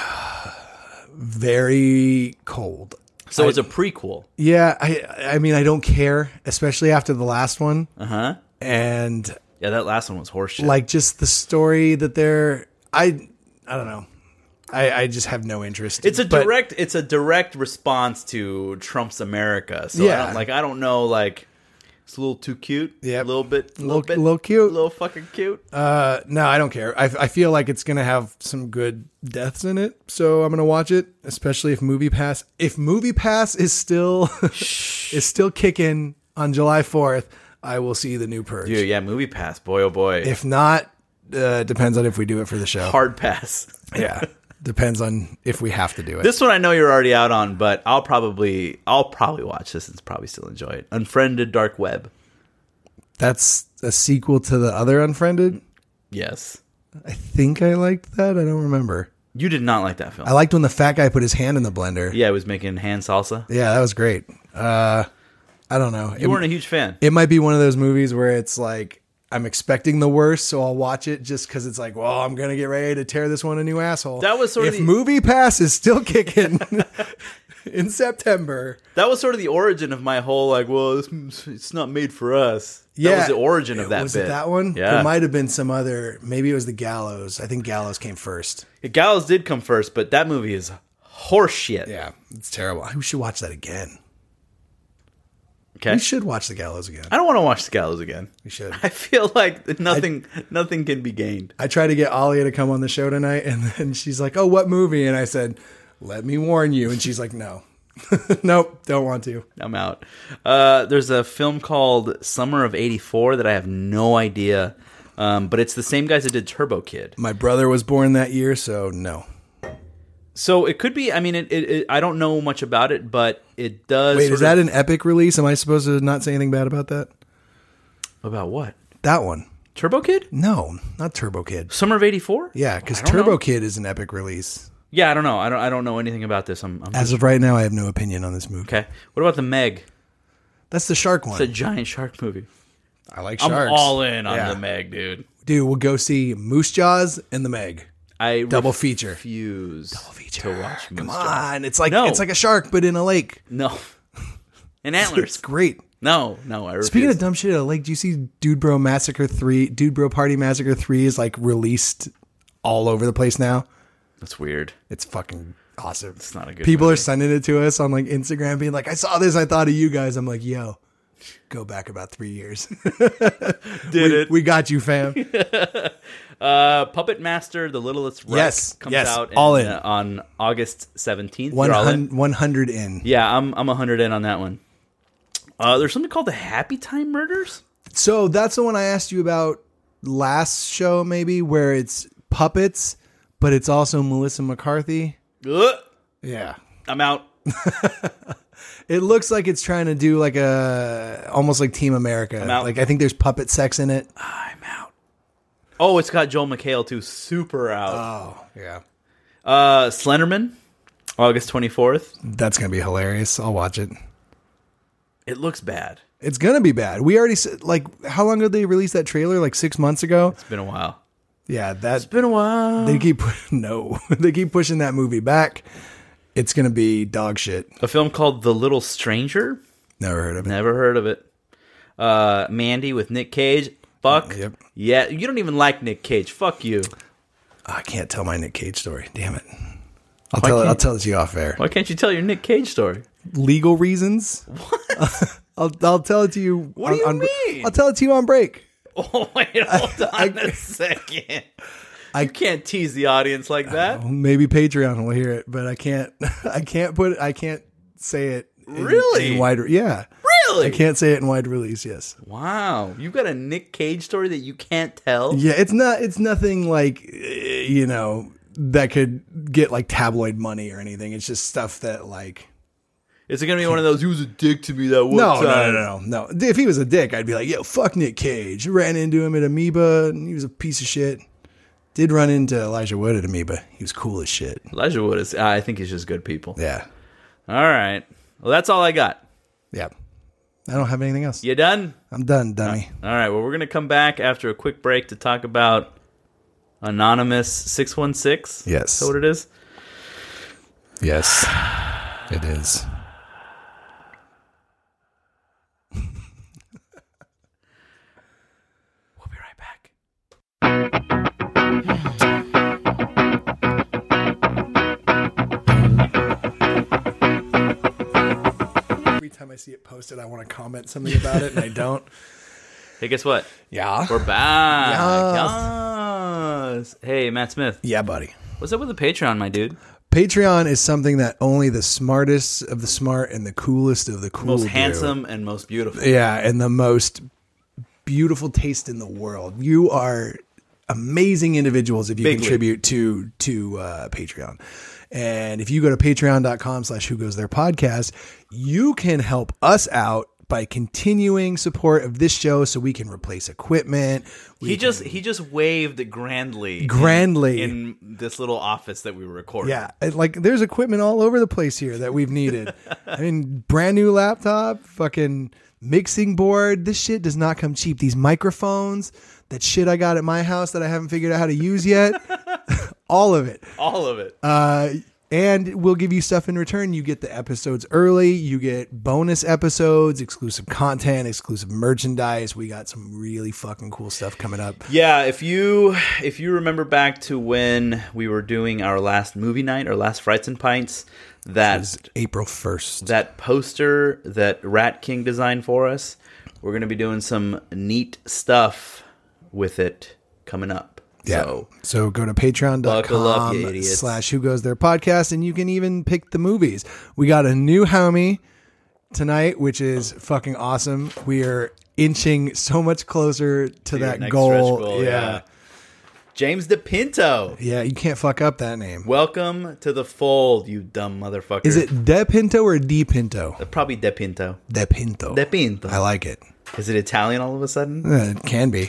Very cold.
So
I-
it's a prequel.
Yeah, I I mean I don't care, especially after the last one.
Uh huh.
And
Yeah, that last one was horseshit.
like just the story that they're I I don't know. I, I just have no interest.
it's a
But-
direct. It's a direct response to Trump's America. So
Yeah.
I don't, like I don't know. Like it's a little too cute.
Yep.
A little bit. A little,
Little-
bit.
little cute.
A little fucking cute.
Uh, no, I don't care. I, I feel like it's gonna have some good deaths in it, so I'm gonna watch it. Especially if Movie Pass, if Movie Pass is still is still kicking on July fourth, I will see the new Purge.
Dude, yeah, Movie Pass. Boy, oh boy.
If not, uh, depends on if we do it for the show.
Hard pass.
Yeah, depends on if we have to do it.
This one I know you're already out on, but I'll probably I'll probably watch this and probably still enjoy it. Unfriended Dark Web.
That's a sequel to the other Unfriended.
Yes.
I think I liked that. I don't remember.
You did not like that film.
I liked when the fat guy put his hand in the blender.
yeah, I was making hand salsa.
Yeah, that was great. Uh, I don't know.
You weren't a huge fan.
It might be one of those movies where it's like I'm expecting the worst, so I'll watch it just because it's like, well, I'm gonna get ready to tear this one a new asshole.
That was sort of
if
the-
Movie Pass is still kicking in September.
That was sort of the origin of my whole like, well, this, it's not made for us.
Yeah,
That was the origin of that
was
bit.
it that one?
Yeah.
There might have been some other. Maybe it was the Gallows. I think Gallows came first.
Gallows did come first, but that movie is horseshit.
Yeah, it's terrible. We should watch that again.
Okay.
We should watch the Gallows again.
I don't want to watch the Gallows again.
We should.
I feel like nothing nothing can be gained.
I tried to get Alia to come on the show tonight, and then she's like, "Oh, what movie?" And I said, "Let me warn you." And she's like, "No, nope, don't want to."
I'm out. Uh, there's a film called Summer of eighty-four that I have no idea, um, but it's the same guys that did Turbo Kid.
My brother was born that year, so no.
So it could be. I mean, it, it, it, I don't know much about it, but it does.
Wait,
sort
is that
of-
an Epic release? Am I supposed to not say anything bad about that?
about what?
That one?
Turbo Kid?
No, not Turbo Kid.
Summer of eighty-four?
Yeah, because
I don't
Turbo
know.
Kid is an Epic release.
Yeah, I don't know. I don't. I don't know anything about this. I'm. I'm
As of right now, I have no opinion on this movie.
okay. What about the Meg?
That's the shark one.
It's a giant shark movie.
I like
I'm
sharks.
all in on
Yeah.
the Meg, dude.
Dude, we'll go see Moose Jaws and the Meg.
I
Double feature.
refuse
feature.
to watch Moose
Come
Jaws.
on, it's like
No.
it's like a shark, but in a lake.
No. And
It's
antlers.
great.
No, no, I refuse.
Speaking of dumb shit, at a lake, do you see Dude Bro Massacre three? Dude Bro Party Massacre three is like released all over the place now.
That's weird.
It's fucking awesome.
It's not a good
People
movie.
are sending it to us on like Instagram, being like, "I saw this, I thought of you guys." I'm like, "Yo, go back about three years.
Did
we,
it.
we got you, fam."
Uh, Puppet Master, The Littlest Wreck
Yes,
comes
yes,
out
all in.
uh, on August seventeenth.
one
You're all in?
hundred, one hundred in.
Yeah, I'm I'm one hundred in on that one. Uh, there's something called the Happy Time Murders.
So that's the one I asked you about last show, maybe, where it's puppets, but it's also Melissa McCarthy.
Ugh,
Yeah.
I'm out.
It looks like it's trying to do like a almost like Team America.
out.
Like I think there's puppet sex in it.
I'm out. Oh, it's got Joel McHale too. Super out.
Oh, yeah.
Uh, Slenderman, August twenty-fourth.
That's going to be hilarious. I'll watch it.
It looks bad.
It's going to be bad. We already said, like, how long did they release that trailer? Like six months ago?
It's been a while.
Yeah, that
It's been a while.
they keep no, they keep pushing that movie back. It's going to be dog shit.
A film called The Little Stranger.
Never heard of it.
Never heard of it. Uh, Mandy with Nick Cage. Fuck.
Yep.
Yeah, you don't even like Nick Cage. Fuck you.
I can't tell my Nick Cage story. Damn it. I'll
Why
tell it.
can't-
I'll tell it to you off air.
Why can't you tell your Nick Cage story?
Legal reasons. What? I'll I'll tell it to you.
What do you
on,
mean?
I'll tell it to you on break.
Oh, wait, hold on
I-
a second.
I-
you can't tease the audience like that.
Maybe Patreon will hear it, but I can't. I can't put. I can't say it. In,
Really?
In wide. Yeah.
Really?
I can't say it in wide release. Yes.
Wow. You've got a Nick Cage story that you can't tell?
Yeah. It's not. It's nothing like uh, you know that could get like tabloid money or anything. It's just stuff that like.
Is it going to be one of those, he was a dick to me that one
no,
time?
No, no, no, no. If he was a dick, I'd be like, yo, fuck Nick Cage. Ran into him at Amoeba, and he was a piece of shit. Did run into Elijah Wood at Amoeba. He was cool as shit.
Elijah Wood is, I think he's just good people.
Yeah.
All right. Well, that's all I got.
Yeah. I don't have anything else.
You done?
I'm done, dummy.
All right. Well, we're going to come back after a quick break to talk about Anonymous six one six.
Yes.
Is that what it is?
Yes, it is.
We'll be right back.
Every time I see it posted, I want to comment something about it, and I don't.
Hey, guess what?
Yeah.
We're back.
Yes.
Yes. Hey, Matt Smith.
Yeah, buddy.
What's up with the Patreon, my dude?
Patreon is something that only the smartest of the smart and the coolest of the cool
Most
do.
handsome and most beautiful.
Yeah, and the most beautiful taste in the world. You are amazing individuals if you
Big
contribute to to uh, Patreon. And if you go to patreon.com slash who goes there podcast, you can help us out by continuing support of this show so we can replace equipment. We
He just
can-
he just waved grandly,
Grandly.
in, in this little office that we were recording.
Yeah, it- like there's equipment all over the place here that we've needed. I mean, brand new laptop, fucking mixing board. This shit does not come cheap. These microphones, that shit I got at my house that I haven't figured out how to use yet. All of it.
all of it.
Uh, and we'll give you stuff in return. You get the episodes early. You get bonus episodes, exclusive content, exclusive merchandise. We got some really fucking cool stuff coming up.
Yeah, if you if you remember back to when we were doing our last movie night, our last Frights and Pints, that
It's April first.
that poster that Rat King designed for us, we're going to be doing some neat stuff with it coming up.
Yeah.
So,
So go to
Buckle up, you
patreon.com
idiots.
slash who goes there podcast, and you can even pick the movies. We got a new homie tonight, which is fucking awesome. We are inching so much closer to
your
that
next
goal.
stretch goal,
yeah.
James DePinto.
Yeah, you can't fuck up that name.
Welcome to the fold, you dumb motherfucker.
Is it De Pinto or Di Pinto?
Probably DePinto.
De Pinto.
DePinto.
I like it.
Is it Italian all of a sudden?
Uh, It can be.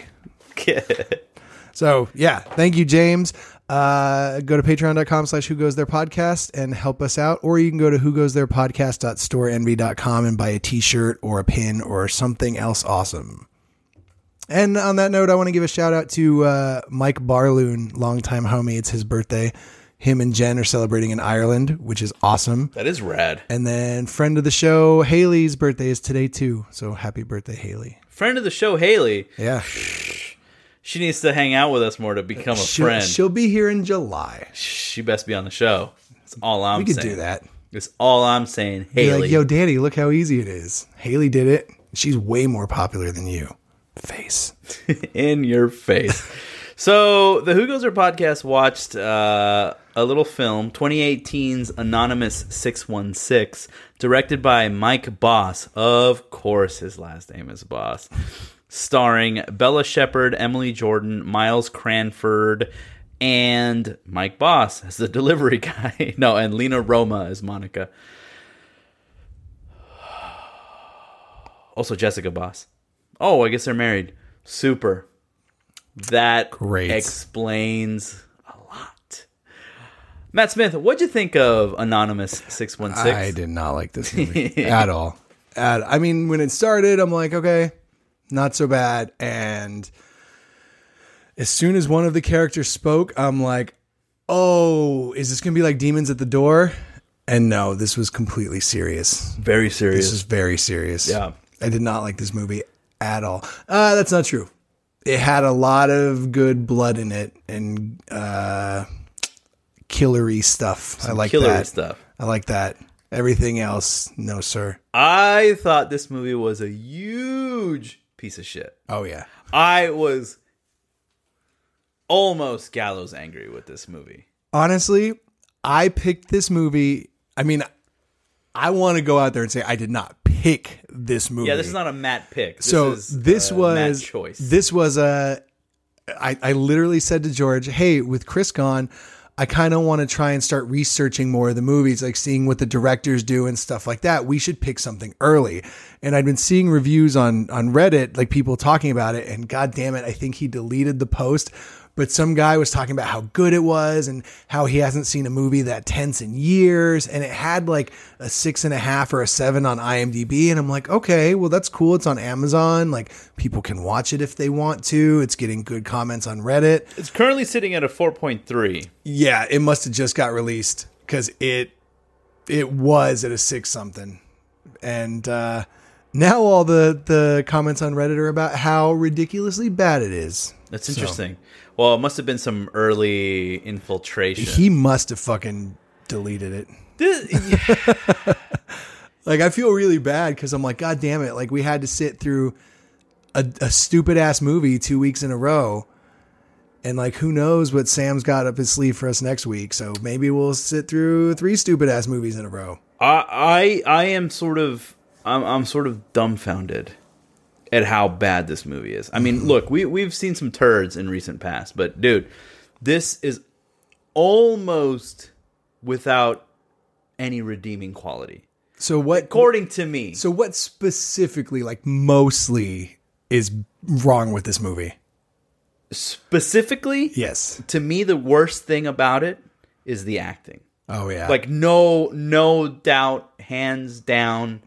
So, yeah, thank you, James. Uh, go to patreon.com slash who goes there podcast and help us out. Or you can go to who goes there podcast.storeenvy dot com and buy a t-shirt or a pin or something else awesome. And on that note, I want to give a shout out to uh, Mike Barloon, longtime homie. It's his birthday. Him and Jen are celebrating in Ireland, which is awesome.
That is rad.
And then friend of the show, Haley's birthday is today too. So happy birthday, Haley.
Friend of the show, Haley.
Yeah.
She needs to hang out with us more to become a
She'll,
friend.
she'll be here in July.
She best be on the show. That's all I'm
We could
saying.
do that.
That's all I'm saying.
Be
Haley.
like, yo, Danny, look how easy it is. Haley did it. She's way more popular than you. Face.
In your face. So the Who Goes There podcast watched uh, a little film, twenty eighteen's Anonymous six one six, directed by Mike Boss. Of course, his last name is Boss. Starring Bella Shepherd, Emily Jordan, Miles Cranford, and Mike Boss as the delivery guy. No, and Lena Roma as Monica. Also Jessica Boss. Oh, I guess they're married. Super. That
Great.
explains a lot. Matt Smith, what'd you think of Anonymous six one six?
I did not like this movie at all. At, I mean, when it started, I'm like, okay, not so bad. And as soon as one of the characters spoke, I'm like, oh, is this going to be like Demons at the Door? And no, this was completely serious.
Very serious.
This is very serious.
Yeah.
I did not like this movie at all. Uh, that's not true. It had a lot of good blood in it and uh, killery stuff. I like
killery
that.
stuff.
I like that. Everything else, no, sir.
I thought this movie was a huge piece of shit.
Oh, yeah.
I was almost gallows angry with this movie.
Honestly, I picked this movie. I mean, I want to go out there and say I did not pick this movie.
Yeah, this is not a Matt pick. This
so
is
this
a
was
Matt choice.
This was a. I, I literally said to George, "Hey, with Chris gone, I kind of want to try and start researching more of the movies, like seeing what the directors do and stuff like that. We should pick something early. And I'd been seeing reviews on, on Reddit, like people talking about it. And God damn it, I think he deleted the post. But some guy was talking about how good it was and how he hasn't seen a movie that tense in years. And it had like a six and a half or a seven on IMDb. And I'm like, okay, well, that's cool. It's on Amazon. Like people can watch it if they want to. It's getting good comments on Reddit.
It's currently sitting at a four point three.
Yeah, it must have just got released because it, it was at a six something. And, uh, now all the, the comments on Reddit are about how ridiculously bad it is.
That's interesting. So, well, it must have been some early infiltration.
He must have fucking deleted it.
This, yeah.
Like, I feel really bad because I'm like, God damn it. Like, we had to sit through a, a stupid ass movie two weeks in a row. And, like, who knows what Sam's got up his sleeve for us next week. So maybe we'll sit through three stupid ass movies in a row.
I I, I am sort of, I'm, I'm sort of dumbfounded at how bad this movie is. I mean, look, we, we've seen some turds in recent past, but dude, this is almost without any redeeming quality.
So what,
according to me.
So what specifically, like mostly, is wrong with this movie?
Specifically?
Yes.
To me, the worst thing about it is the acting.
Oh yeah.
Like no, no doubt, hands down.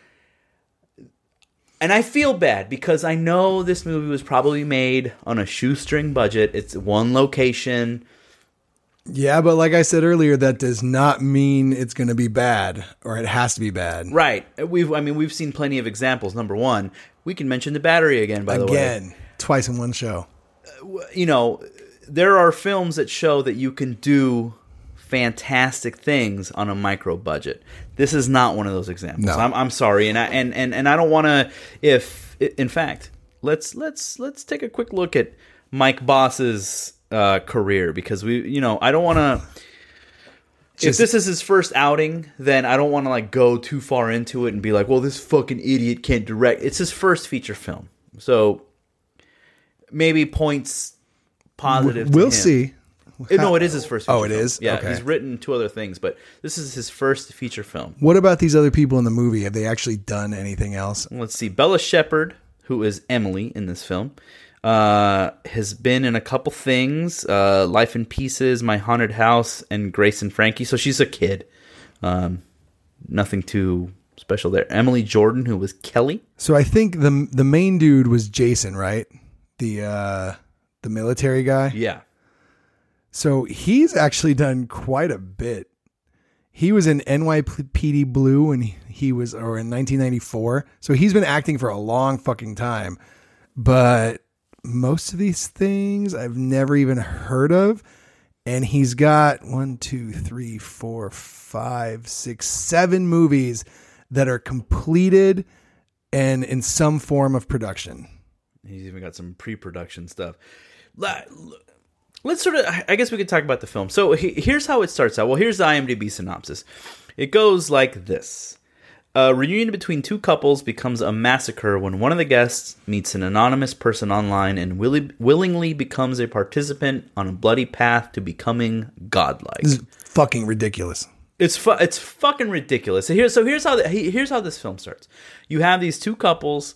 And I feel bad because I know this movie was probably made on a shoestring budget. It's one location.
Yeah, but like I said earlier, that does not mean it's going to be bad or it has to be bad.
Right. We've, I mean, we've seen plenty of examples. Number one, we can mention The Battery again, by
again,
the way.
Again, twice in one show.
You know, there are films that show that you can do fantastic things on a micro budget. This is not one of those examples.
No.
I'm, I'm sorry, and I and, and, and I don't want to. If in fact, let's let's let's take a quick look at Mike Boss's uh, career because we, you know, I don't want to. If this is his first outing, then I don't want to like go too far into it and be like, well, this fucking idiot can't direct. It's his first feature film, so maybe points positive.
We'll
to him.
see.
It, no, it is his first feature
Oh, it
film.
is?
Yeah,
Okay.
he's written two other things, but this is his first feature film.
What about these other people in the movie? Have they actually done anything else?
Let's see. Bella Shepherd, who is Emily in this film, uh, has been in a couple things. Uh, Life in Pieces, My Haunted House, and Grace and Frankie. So she's a kid. Um, nothing too special there. Emily Jordan, who was Kelly.
So I think the the main dude was Jason, right? The uh, the military guy.
Yeah.
So he's actually done quite a bit. He was in N Y P D Blue and he was, or in nineteen ninety-four. So he's been acting for a long fucking time. But most of these things I've never even heard of. And he's got one, two, three, four, five, six, seven movies that are completed and in some form of production.
He's even got some pre-production stuff. Let's sort of, I guess we could talk about the film. So he, here's how it starts out. Well, here's the IMDb synopsis. It goes like this. A reunion between two couples becomes a massacre when one of the guests meets an anonymous person online and willi- willingly becomes a participant on a bloody path to becoming godlike.
This is fucking ridiculous.
It's fu- it's fucking ridiculous. So, here, so here's how the, here's how this film starts. You have these two couples.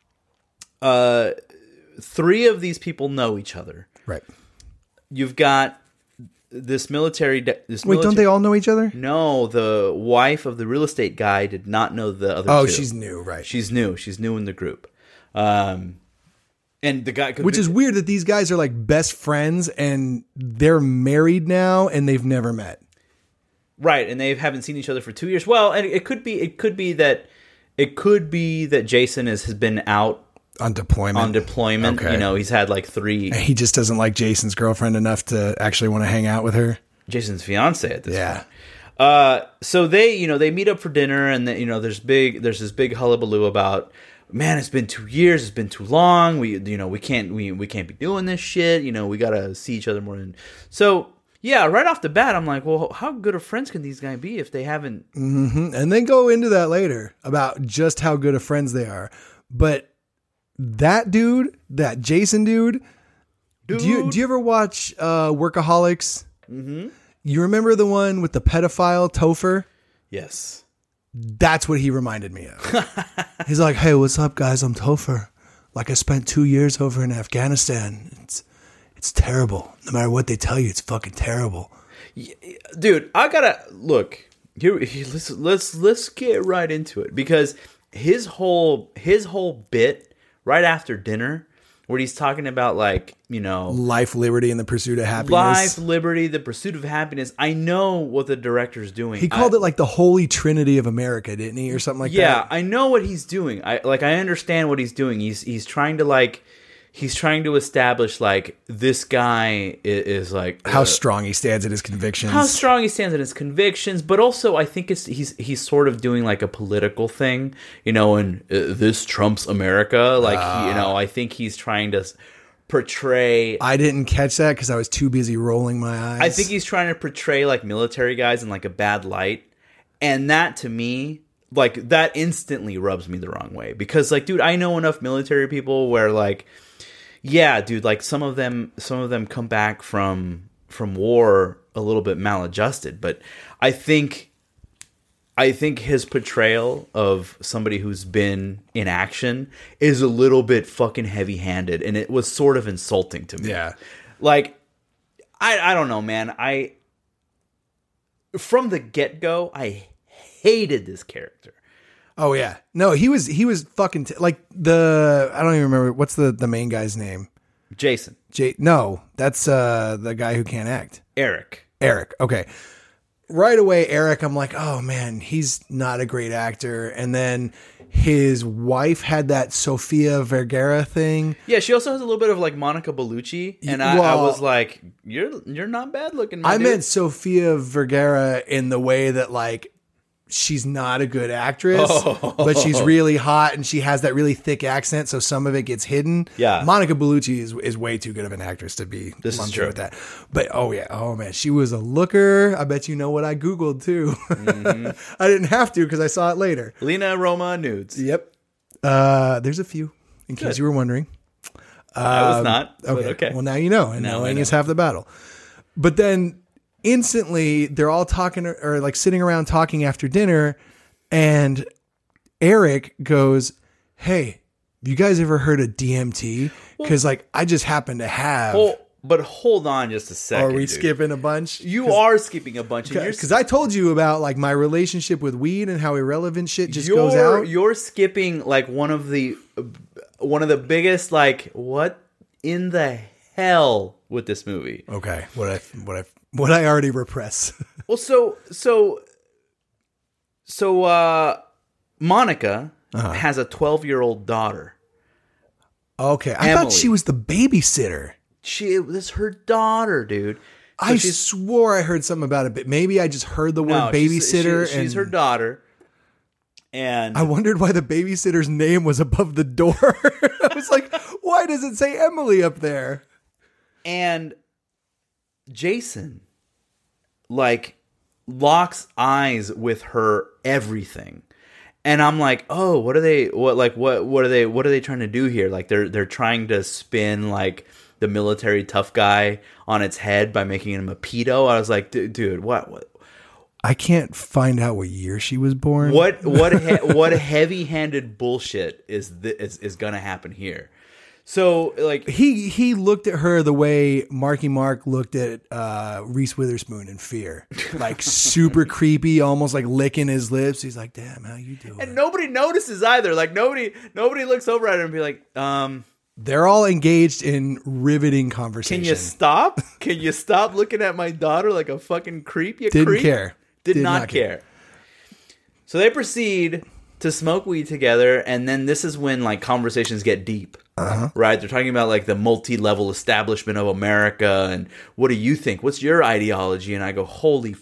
Uh, three of these people know each other.
Right.
You've got this military. De- this
Wait,
military-
don't they all know each other?
No, the wife of the real estate guy did not know the other
Oh,
two.
she's new, right.
She's new. She's new in the group. Um, and the guy...
Which is weird that these guys are like best friends and they're married now and they've never met.
Right, and they haven't seen each other for two years. Well, and it could be it could be that it could be that Jason is, has been out
On deployment.
on deployment.
Okay.
You know, he's had like three...
He just doesn't like Jason's girlfriend enough to actually want to hang out with her.
Jason's fiance at this
Yeah.
point. Uh, so they, you know, they meet up for dinner, and they, you know, there's big, there's this big hullabaloo about, man, it's been two years, it's been too long. We, you know, we can't, we, we can't be doing this shit. You know, we gotta see each other more. Than so. Yeah, right off the bat, I'm like, well, how good of friends can these guys be if they haven't?
Mm-hmm. And then go into that later about just how good of friends they are. But that dude, that Jason dude,
Dude.
do you do you ever watch uh, Workaholics?
Mm-hmm.
You remember the one with the pedophile Topher?
Yes.
That's what he reminded me of. He's like, hey, what's up, guys? I'm Topher. Like, I spent two years over in Afghanistan. It's it's terrible. No matter what they tell you, it's fucking terrible.
Dude, I gotta look here. Let's let's let's get right into it, because his whole his whole bit right after dinner, where he's talking about, like, you know,
life, liberty, and the pursuit of happiness.
Life, liberty, the pursuit of happiness. I know what the director's doing.
He called
I,
it like the Holy Trinity of America, didn't he, or something like
yeah,
that?
Yeah, I know what he's doing. I like I understand what he's doing. He's he's trying to like. He's trying to establish, like, this guy is, is like...
How
uh,
strong he stands in his convictions.
How strong he stands in his convictions, but also I think it's he's he's sort of doing, like, a political thing, you know, and uh, this trumps America. Like, uh, you know, I think he's trying to portray...
I didn't catch that because I was too busy rolling my eyes.
I think he's trying to portray, like, military guys in, like, a bad light. And that, to me... Like, that instantly rubs me the wrong way. Because, like, dude, I know enough military people where, like... Yeah, dude, like some of them some of them come back from from war a little bit maladjusted, but I think I think his portrayal of somebody who's been in action is a little bit fucking heavy-handed, and it was sort of insulting to me.
Yeah.
Like I I don't know, man. I from the get-go, I hated this character.
Oh yeah, no, he was he was fucking t- like the I don't even remember what's the, the main guy's name.
Jason.
J no, that's uh the guy who can't act.
Eric.
Eric. Okay. Right away, Eric, I'm like, oh man, he's not a great actor. And then his wife had that Sofia Vergara thing.
Yeah, she also has a little bit of like Monica Bellucci, and I,
well,
I was like, you're you're not bad looking.
I
dude.
meant Sofia Vergara in the way that like. She's not a good actress, oh. but she's really hot and she has that really thick accent, so some of it gets hidden.
Yeah,
Monica Bellucci is is way too good of an actress to be.
This is true
with that. But oh yeah, oh man, she was a looker. I bet you know what I googled too. Mm-hmm. I didn't have to because I saw it later.
Lena Roma nudes.
Yep. Uh, there's a few in good. case you were wondering.
Um, I was not.
Okay.
okay.
Well, now you know, and
now
knowing is half the battle. But then. Instantly, they're all talking or, or like sitting around talking after dinner, and Eric goes, "Hey, have you guys ever heard of D M T? Because like I just happen to have."
Well, but hold on just a second.
Are we
dude.
skipping a bunch?
You are skipping a bunch,
because I told you about like my relationship with weed and how irrelevant shit just
you're,
goes out.
You're skipping like one of the one of the biggest like what in the hell with this movie?
Okay, what I what I. What I already repress.
well, so so so uh, Monica uh-huh. has a twelve-year-old daughter.
Okay, I
Emily.
thought she was the babysitter.
She was her daughter, dude. So
I swore I heard something about it, but maybe I just heard the word
no,
babysitter.
She's, she, she's
and
her daughter. And
I wondered why the babysitter's name was above the door. I was like, why does it say Emily up there?
And Jason, like, locks eyes with her everything, and I'm like, oh, what are they? What like what? What are they? What are they trying to do here? Like, they're they're trying to spin like the military tough guy on its head by making him a pedo. I was like, dude, what? What?
I can't find out what year she was born.
What? What? he- what heavy-handed bullshit is th- is is gonna happen here? So, like...
He he looked at her the way Marky Mark looked at uh, Reese Witherspoon in Fear. Like, super creepy, almost like licking his lips. He's like, damn, how you doing?
And nobody notices either. Like, nobody nobody looks over at him and be like, um...
They're all engaged in riveting conversation.
Can you stop? Can you stop looking at my daughter like a fucking creep, you
Didn't
creep?
care.
Did,
Did
not,
not
care. care. So they proceed to smoke weed together, and then this is when, like, conversations get deep.
Uh-huh.
Right? They're talking about like the multi-level establishment of America and what do you think? What's your ideology? And I go, holy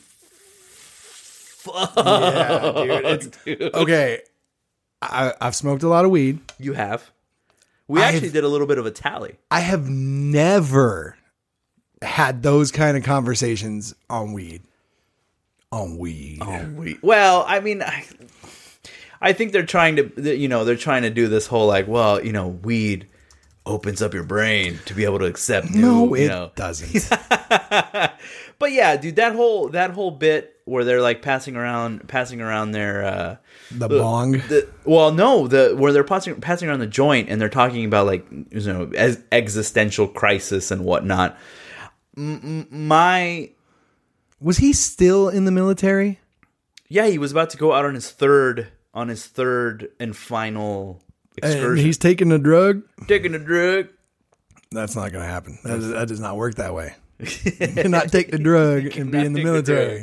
fuck.
Yeah, dude. It's,
dude.
Okay. I, I've smoked a lot of weed.
You have. We
I've,
actually did a little bit of a tally.
I have never had those kind of conversations on weed. On weed.
On weed. Well, I mean... I, I think they're trying to, you know, they're trying to do this whole like, well, you know, weed opens up your brain to be able to accept new,
no, it
you know.
doesn't.
But yeah, dude, that whole that whole bit where they're like passing around passing around their uh,
The bong.
The, well, no, the where they're passing passing around the joint and they're talking about like you know as existential crisis and whatnot. M- my
Was he still in the military?
yeah, he was about to go out on his third on his third and final excursion.
And he's taking a drug?
taking a drug.
That's not going to happen. That, is, that does not work that way. You cannot take the drug and be in the
take the
military.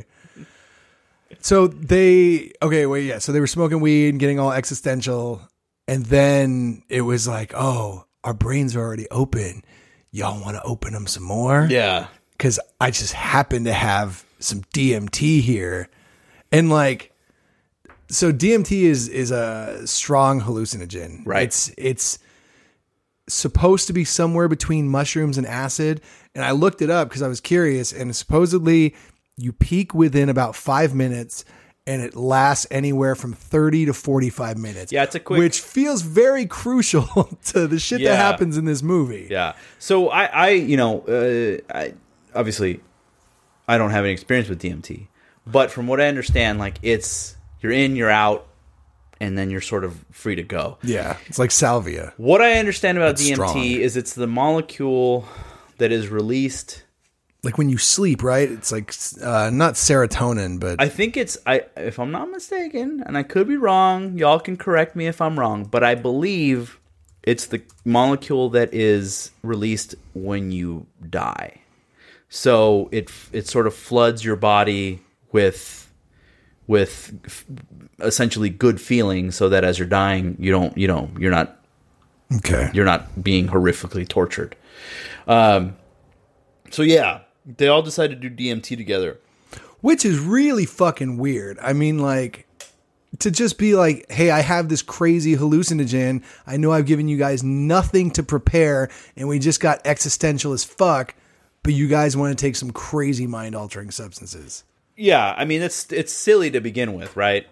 So they, okay, wait, yeah. So they were smoking weed and getting all existential. And then it was like, oh, our brains are already open. Y'all want to open them some more?
Yeah.
Because I just happen to have some D M T here. And like, so D M T is is a strong hallucinogen.
Right.
It's it's supposed to be somewhere between mushrooms and acid. And I looked it up because I was curious. And supposedly you peak within about five minutes and it lasts anywhere from thirty to forty-five minutes.
Yeah, it's a quick...
Which feels very crucial to the shit
Yeah.
that happens in this movie.
Yeah. So I, I you know, uh, I obviously I don't have any experience with D M T, but from what I understand, like it's you're in, you're out, and then you're sort of free to go.
Yeah. It's like salvia.
What I understand about
It's
D M T
strong.
is it's the molecule that is released.
Like when you sleep, right? It's like uh, not serotonin, but
I think it's I if I'm not mistaken, and I could be wrong. Y'all can correct me if I'm wrong, but I believe it's the molecule that is released when you die. So it it sort of floods your body with with essentially good feelings, so that as you're dying, you don't you know you're not
okay.
you're not being horrifically tortured. Um. So yeah, they all decided to do D M T together.
Which is really fucking weird. I mean, like, to just be like, hey, I have this crazy hallucinogen. I know I've given you guys nothing to prepare, and we just got existential as fuck, but you guys want to take some crazy mind-altering substances.
Yeah, I mean, it's it's silly to begin with, right?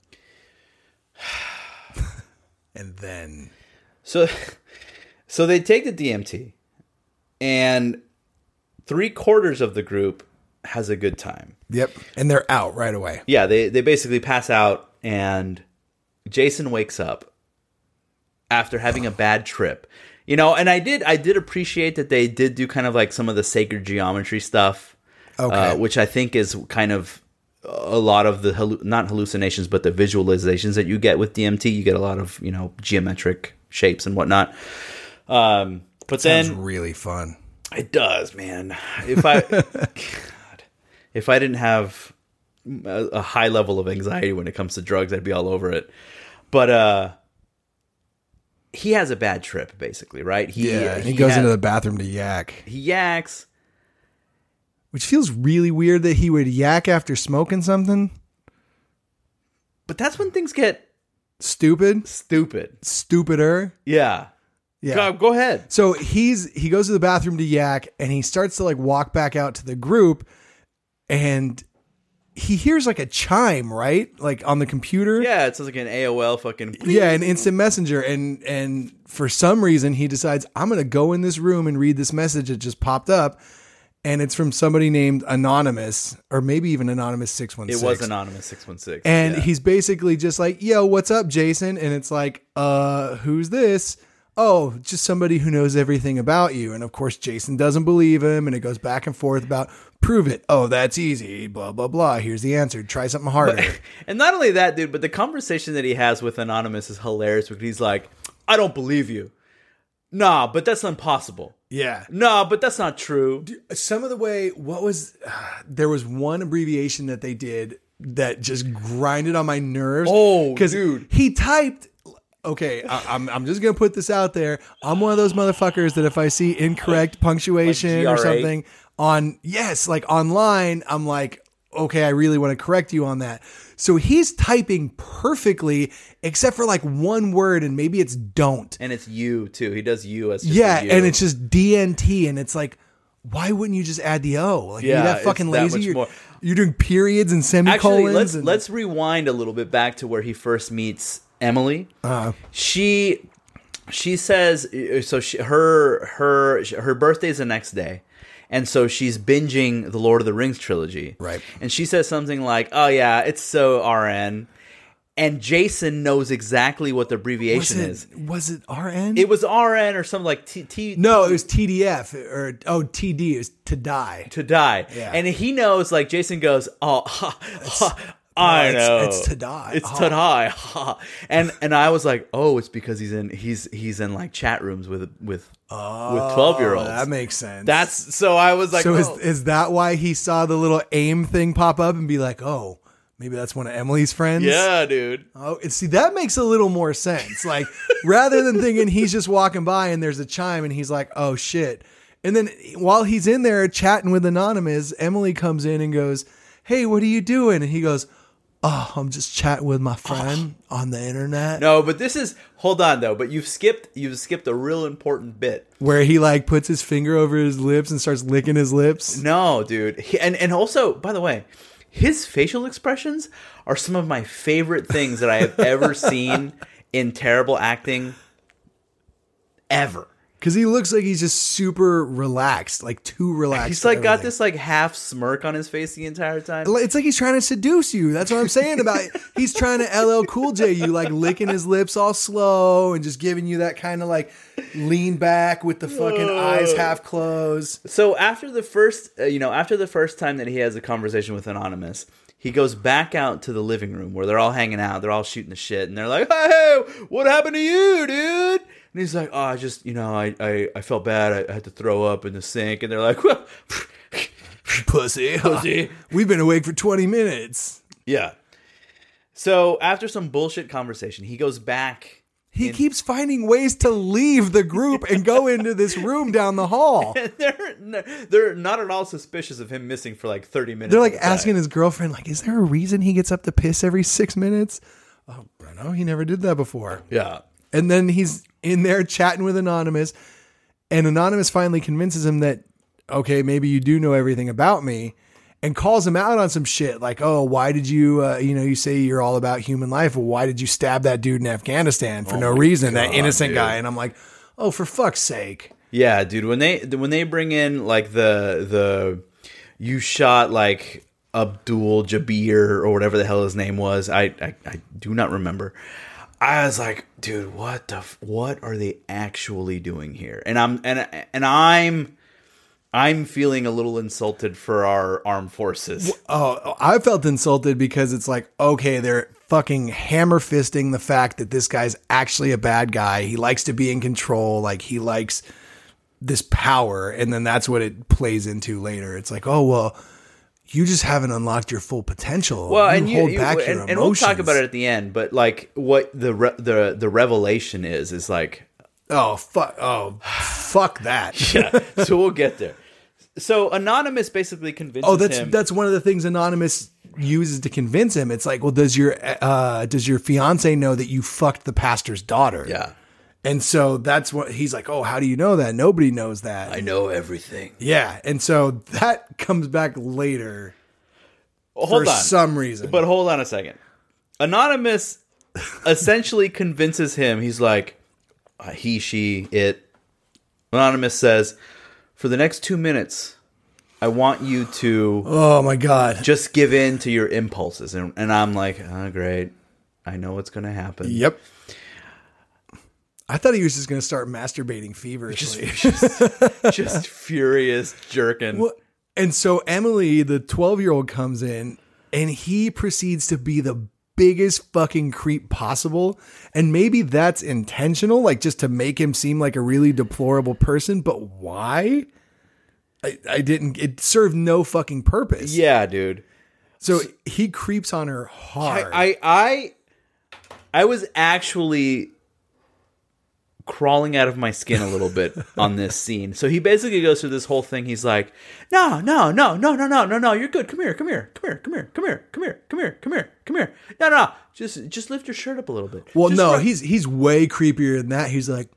And then...
So, so they take the D M T, and three quarters of the group has a good time.
Yep. And they're out right away.
Yeah, they, they basically pass out, and Jason wakes up after having a bad trip. You know, and I did I did appreciate that they did do kind of like some of the sacred geometry stuff,
Okay.
uh, which I think is kind of a lot of the, hallu- not hallucinations, but the visualizations that you get with D M T. You get a lot of, you know, geometric shapes and whatnot. Um, but
Sounds
then...
really fun.
It does, man. If I, God, if I didn't have a, a high level of anxiety when it comes to drugs, I'd be all over it. But uh, he has a bad trip, basically, right? He,
Yeah, he, he goes
had,
into the bathroom to yak.
He yaks.
Which feels really weird that he would yak after smoking something.
But that's when things get
Stupid.
stupid.
Stupider.
Yeah.
Yeah.
Go, go ahead.
So he's he goes to the bathroom to yak, and he starts to like walk back out to the group, and he hears like a chime, right? Like on the computer.
Yeah, it sounds like an A O L fucking...
Yeah, an instant messenger. And and for some reason he decides, I'm gonna go in this room and read this message that just popped up. And it's from somebody named Anonymous, or maybe even Anonymous six one
It
six.
was Anonymous six one six.
And
yeah.
he's basically just like, yo, what's up, Jason? And it's like, uh, who's this? Oh, just somebody who knows everything about you. And of course, Jason doesn't believe him. And it goes back and forth about, prove it. Oh, that's easy. Blah, blah, blah. Here's the answer. Try something harder.
But, and not only that, dude, but the conversation that he has with Anonymous is hilarious because he's like, I don't believe you. Nah, but that's impossible.
Yeah.
Nah, but that's not true.
Some of the way, what was, uh, there was one abbreviation that they did that just grinded on my nerves.
Oh,
Because
dude.
he typed, okay, I, I'm, I'm just going to put this out there. I'm one of those motherfuckers that if I see incorrect punctuation
Like
or
G R A?
something on, yes, like online, I'm like, okay, I really want to correct you on that. So he's typing perfectly, except for like one word, and maybe it's don't.
And it's you, too. He does you as just
Yeah,
a you.
and it's just D N T, and it's like, why wouldn't you just add the O? Like,
Yeah,
you're that
it's
fucking
that
lazy.
much
You're,
more.
you're doing periods and semicolons.
Actually, let's
and,
let's rewind a little bit back to where he first meets Emily.
Uh,
She she says so. She, her her her birthday's the next day, And so she's binging the Lord of the Rings trilogy.
Right.
And she says something like, oh, yeah, it's so R N. And Jason knows exactly what the abbreviation
was it,
is.
Was it R N?
It was R N or something like T. T
no, it was T D F or oh T D. It was to die.
To die.
Yeah.
And he knows, like, Jason goes, oh, ha, ha, I
it's,
know.
It's to die.
It's
ha.
to die. Ha. And and I was like, oh, it's because he's in he's he's in like chat rooms with with
Oh,
with twelve year olds.
That makes sense.
That's so I was like,
so
oh.
is is that why he saw the little AIM thing pop up and be like, oh, maybe that's one of Emily's friends?
Yeah, dude.
Oh, and see, that makes a little more sense. Like, rather than thinking he's just walking by and there's a chime and he's like, oh shit. And then while he's in there chatting with Anonymous, Emily comes in and goes, hey, what are you doing? And he goes, oh, I'm just chatting with my friend oh. on the internet.
No, but this is, hold on though, but you've skipped, you've skipped a real important bit.
Where he like puts his finger over his lips and starts licking his lips.
No, dude. He, and, and also, by the way, his facial expressions are some of my favorite things that I have ever seen in terrible acting ever.
Because he looks like he's just super relaxed, like too relaxed.
He's like got this like half smirk on his face the entire time.
It's like he's trying to seduce you. That's what I'm saying about it. He's trying to L L Cool J you, like licking his lips all slow and just giving you that kind of like lean back with the fucking uh, eyes half closed.
So after the first, uh, you know, after the first time that he has a conversation with Anonymous, he goes back out to the living room where they're all hanging out. They're all shooting the shit, and they're like, "Hey, what happened to you, dude?" And he's like, oh, I just, you know, I, I, I felt bad. I, I had to throw up in the sink. And they're like, well,
pussy.
Pussy.
We've been awake for twenty minutes.
Yeah. So after some bullshit conversation, he goes back.
He
in-
keeps finding ways to leave the group and go into this room down the hall.
they're, they're not at all suspicious of him missing for like thirty minutes.
They're like asking his girlfriend, like, is there a reason he gets up to piss every six minutes? Oh, no, he never did that before.
Yeah.
And then he's in there chatting with Anonymous, and Anonymous finally convinces him that, okay, maybe you do know everything about me, and calls him out on some shit like, oh, why did you, uh, you know, you say you're all about human life. Well, why did you stab that dude in Afghanistan for
oh
no reason,
God,
that innocent
dude.
guy? And I'm like, oh, for fuck's sake.
Yeah, dude, when they when they bring in like the the you shot like Abdul Jabir or whatever the hell his name was, I I, I do not remember. I was like, dude, what the f- what are they actually doing here? And I'm and and I'm I'm feeling a little insulted for our armed forces.
Oh, I felt insulted because it's like, okay, they're fucking hammer fisting the fact that this guy's actually a bad guy. He likes to be in control. Like he likes this power. And then that's what it plays into later. It's like, oh, well, you just haven't unlocked your full potential.
Well,
you
and you,
hold
you
back
and,
your
and
emotions.
we'll talk about it at the end. But like, what the re- the the revelation is is like,
oh fuck, oh fuck that.
yeah. So we'll get there. So Anonymous basically convinces
oh, that's
him.
that's one of the things Anonymous uses to convince him. It's like, well, does your uh, does your fiance know that you fucked the pastor's daughter?
Yeah.
And so that's what he's like, oh, how do you know that? Nobody knows that.
I know everything.
Yeah. And so that comes back later
Hold
for
on.
some reason.
But hold on a second. Anonymous essentially convinces him, he's like, uh, he, she, it. Anonymous says, for the next two minutes, I want you to
oh my God.
just give in to your impulses. And, and I'm like, oh, great. I know what's going to happen.
Yep. I thought he was just going to start masturbating feverishly.
Just, just, just furious jerking.
Well, and so Emily, the twelve-year-old, comes in, and he proceeds to be the biggest fucking creep possible. And maybe that's intentional, like just to make him seem like a really deplorable person. But why? I, I didn't. It served no fucking purpose.
Yeah, dude.
So he creeps on her hard.
I, I, I, I was actually crawling out of my skin a little bit on this scene. So he basically goes through this whole thing. He's like, no, no, no, no, no, no, no, no. You're good. Come here, come here, come here, come here, come here, come here, come here, come here, come here. No, no, no. Just, just lift your shirt up a little bit.
well,
Just
no,
run-
he's he's way creepier than that. He's like,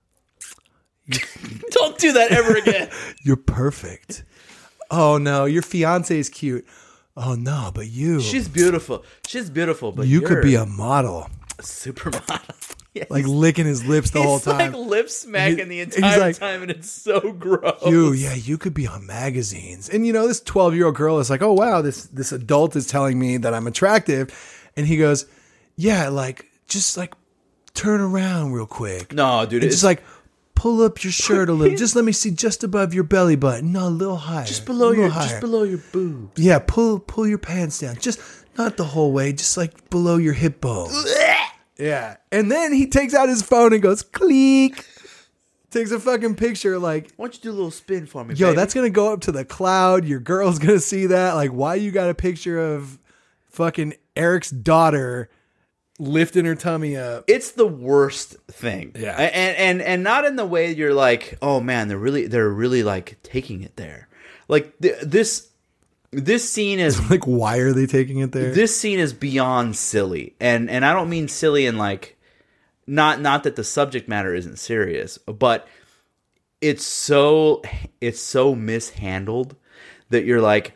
Don't do that ever again.
you're perfect. Oh no, your fiance is cute. Oh no, but you,
She's beautiful. She's beautiful, but
you
you're
could be a model.
a supermodel. Yeah,
like licking his lips the
he's
whole time.
like lip smacking the
He's
entire
like,
time, and it's so gross.
You, yeah, you could be on magazines. And you know, this twelve year old girl is like, oh wow, this this adult is telling me that I'm attractive, and he goes, yeah, like just like turn around real quick.
No, dude,
and
it's
just like pull up your shirt a little. Just let me see just above your belly button. No, a little higher.
just below
a little
your
higher.
just below your boobs.
Yeah, pull pull your pants down. Just not the whole way, just like below your hip bone. Yeah. And then he takes out his phone and goes, click. Takes a fucking picture like,
Why don't you do a little spin for me,
yo,
baby?
that's going to go up to the cloud. Your girl's going to see that. Like, why you got a picture of fucking Eric's daughter lifting her tummy up?
It's the worst thing.
Yeah.
And and and not in the way you're like, oh man, they're really they're really like taking it there. Like th- this this scene is
Like, why are they taking it there?
this scene is beyond silly. And and I don't mean silly in like not not that the subject matter isn't serious, but it's so it's so mishandled that you're like,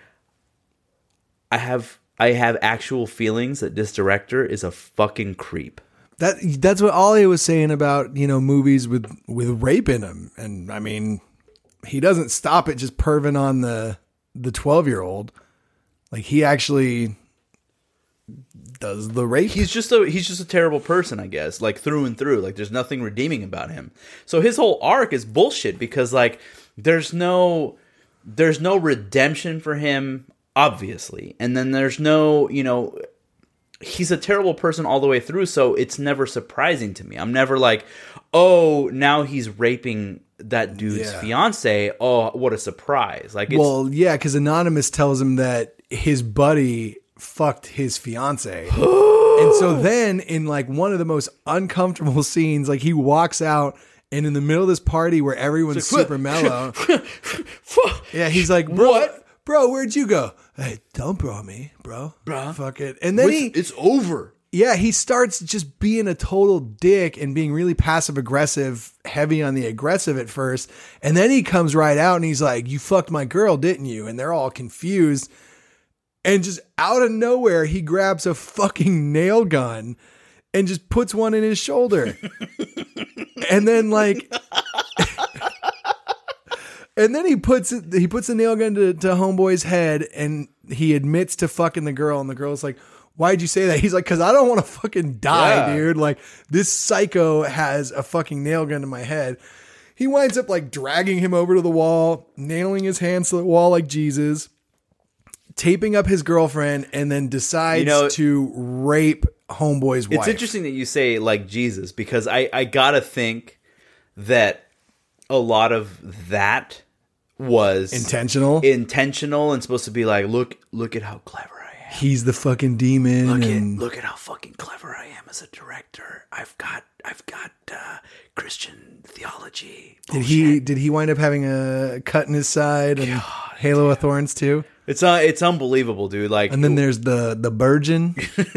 I have I have actual feelings that this director is a fucking creep.
That that's what Ollie was saying about, you know, movies with with rape in them. And I mean, he doesn't stop at just perving on the the twelve year old. Like, he actually does the rape.
He's just a he's just a terrible person, I guess, like through and through. Like there's nothing redeeming about him. So his whole arc is bullshit because like there's no there's no redemption for him, obviously. And then there's no, you know, he's a terrible person all the way through, so it's never surprising to me. I'm never like, "Oh, now he's raping that dude's
Yeah.
fiance. Oh, what a surprise." Like it's,
Well, yeah, because Anonymous tells him that his buddy fucked his fiance. And so then in like one of the most uncomfortable scenes, like he walks out and in the middle of this party where everyone's
It's like,
super mellow. Yeah, he's like, bro,
What?
bro, where'd you go? Hey, don't bro me, bro.
Bruh.
Fuck it. And then he,
it's over.
yeah, he starts just being a total dick and being really passive aggressive, heavy on the aggressive at first. And then he comes right out and he's like, you fucked my girl, didn't you? And they're all confused. And just out of nowhere, he grabs a fucking nail gun and just puts one in his shoulder. And then like, and then he puts it, he puts the nail gun to, to Homeboy's head and he admits to fucking the girl. And the girl's like, why'd you say that? He's like, cause I don't want to fucking die,
Yeah.
dude. Like, this psycho has a fucking nail gun to my head. He winds up like dragging him over to the wall, nailing his hands to the wall like Jesus, taping up his girlfriend, and then decides
You know,
to rape Homeboy's wife.
It's interesting that you say like Jesus because I, I gotta think that a lot of that was
Intentional.
intentional and supposed to be like, look look at how clever I am.
He's the fucking demon.
Look
and
at look at how fucking clever I am as a director. I've got I've got uh, Christian theology.
did he did he wind up having a cut in his side and Halo of Thorns too?
It's uh, it's unbelievable, dude. Like,
And then there's the the Virgin.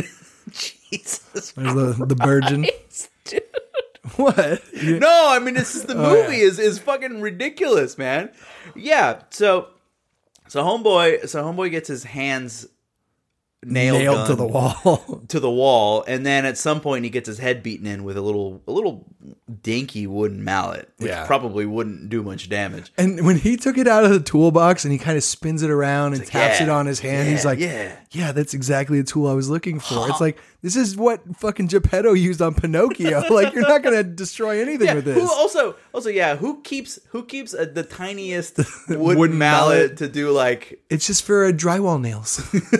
Jesus,
There's the the Virgin.
dude.
What?
No, I mean this is the
Oh,
movie
yeah.
is is fucking ridiculous, man. Yeah, so so homeboy, so homeboy gets his hands nailed,
Nailed to
gun
the wall.
to the wall, and then at some point he gets his head beaten in with a little a little dinky wooden mallet, which
Yeah.
probably wouldn't do much damage.
And when he took it out of the toolbox and he kind of spins it around and
like,
taps
yeah,
it on his hand,
yeah,
he's like,
yeah.
yeah, that's exactly the tool I was looking for. It's like, this is what fucking Geppetto used on Pinocchio. Like, you're not going to destroy anything
Yeah,
with
who
this.
also also yeah, who keeps who keeps uh the tiniest wooden,
Wooden
mallet,
mallet.
to do like
It's just for uh, drywall nails.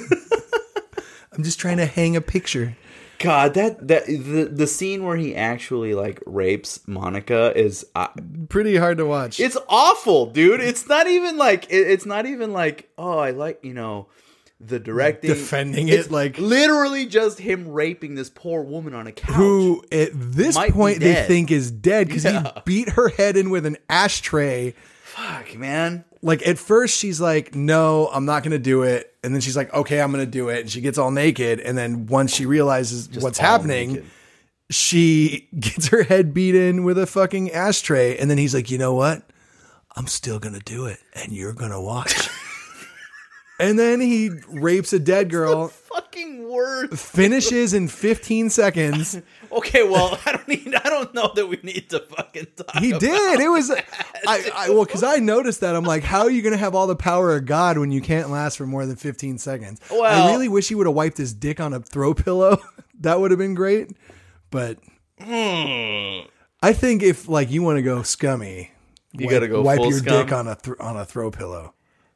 I'm just trying to hang a picture.
God, that that the the scene where he actually like rapes Monica is uh,
Pretty hard to watch.
it's awful, dude. It's not even like it, it's not even like oh, I like you know the directing
Defending
It's
it, like-
literally just him raping this poor woman on a couch.
Who at this
Might be
point they
dead.
think is dead because
Yeah.
he beat her head in with an ashtray.
Fuck, man.
Like, at first she's like, no, I'm not going to do it. And then she's like, okay, I'm going to do it. And she gets all naked. And then once she realizes
Just
what's
all
happening,
naked.
she gets her head beat in with a fucking ashtray. And then he's like, you know what? I'm still going to do it. And you're going to watch. And then he rapes a dead girl.
fucking worst.
Finishes in fifteen seconds.
Okay, well, I don't need. I don't know that we need to fucking talk.
He
about
did. It was.
that,
I, I well, because I noticed that. I'm like, how are you going to have all the power of God when you can't last for more than fifteen seconds?
Well-
I really wish he would have wiped his dick on a throw pillow. That would have been great. But
Hmm.
I think if like you want to go scummy,
You
wipe-
gotta go
wipe
full
your
scum?
dick on a th- on a throw pillow.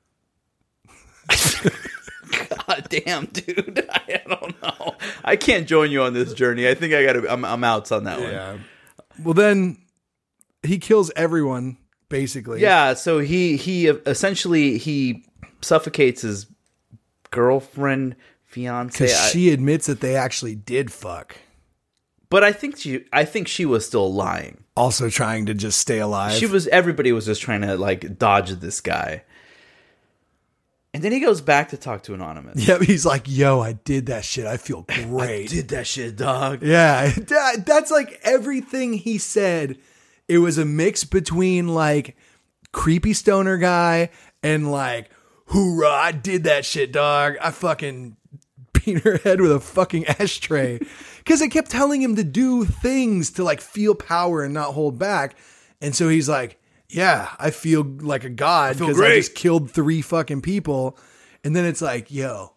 God damn, dude. I don't know. I can't join you on this journey. I think I gotta. I'm, I'm out on that one.
Yeah. Well, then he kills everyone basically.
Yeah. So he he essentially he suffocates his girlfriend, fiance.
Because
I-
she admits that they actually did fuck.
but I think she. I think she was still lying.
Also trying to just stay alive.
She was. Everybody was just trying to like dodge this guy. And then he goes back to talk to Anonymous.
Yeah, he's like, yo, I did that shit. I feel great.
I did that shit, dog.
Yeah, that, that's like everything he said. It was a mix between like creepy stoner guy and like, hoorah, I did that shit, dog. I fucking beat her head with a fucking ashtray. Because it kept telling him to do things to like feel power and not hold back. And so he's like, yeah, I feel like a god because I,
great.
just killed three fucking people. And then it's like, yo,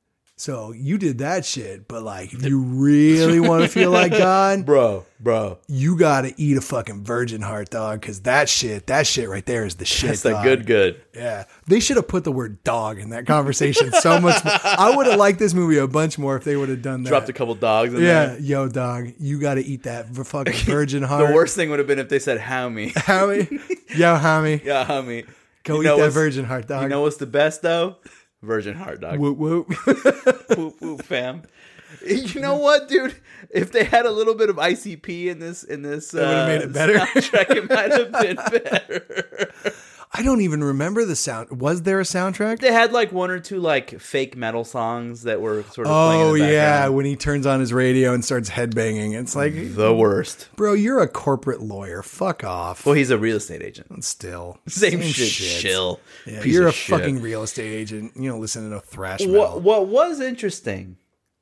so you did that shit, but like, if you really want to feel like God,
Bro, bro.
you got to eat a fucking virgin heart, dog. Because that shit, that shit right there is the shit.
That's the
dog.
good, good.
Yeah. They should have put the word dog in that conversation so much more. I would have liked this movie a bunch more if they would have done that.
Dropped a couple dogs in
Yeah.
there.
Yo, dog, you got to eat that v- fucking virgin heart.
The worst thing would have been if they said homie.
Homie. Yo, homie.
Yeah, homie.
Go
You
eat
know
that
what's-
virgin heart, dog.
You know what's the best though? Virgin heart, dog.
Whoop, whoop.
Whoop, whoop, fam. You know what, dude? If they had a little bit of I C P in this, in this,
That would've
uh,
made it better.
soundtrack, it might have been better.
I don't even remember the sound. Was there a soundtrack?
They had like one or two like fake metal songs that were sort of. playing
Oh
in the
yeah,
background.
when he turns on his radio and starts headbanging, it's like,
The worst.
bro, you're a corporate lawyer. Fuck off.
Well, he's a real estate agent.
Still,
Same, shit. Shill.
Yeah,
Piece
you're
of
a
shit.
fucking real estate agent. You don't listen to no thrash metal.
What What was interesting,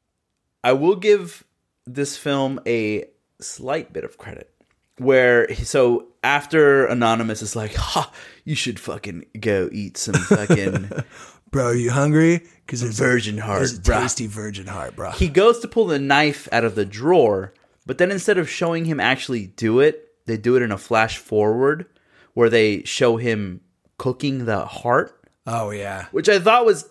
I will give this film a slight bit of credit. Where so after Anonymous is like, ha, you should fucking go eat some fucking
Bro, you hungry? Because it's
virgin heart,
There's a
bruh.
tasty virgin heart, bro.
He goes to pull the knife out of the drawer, but then instead of showing him actually do it, they do it in a flash forward where they show him cooking the heart,
Oh yeah.
which I thought was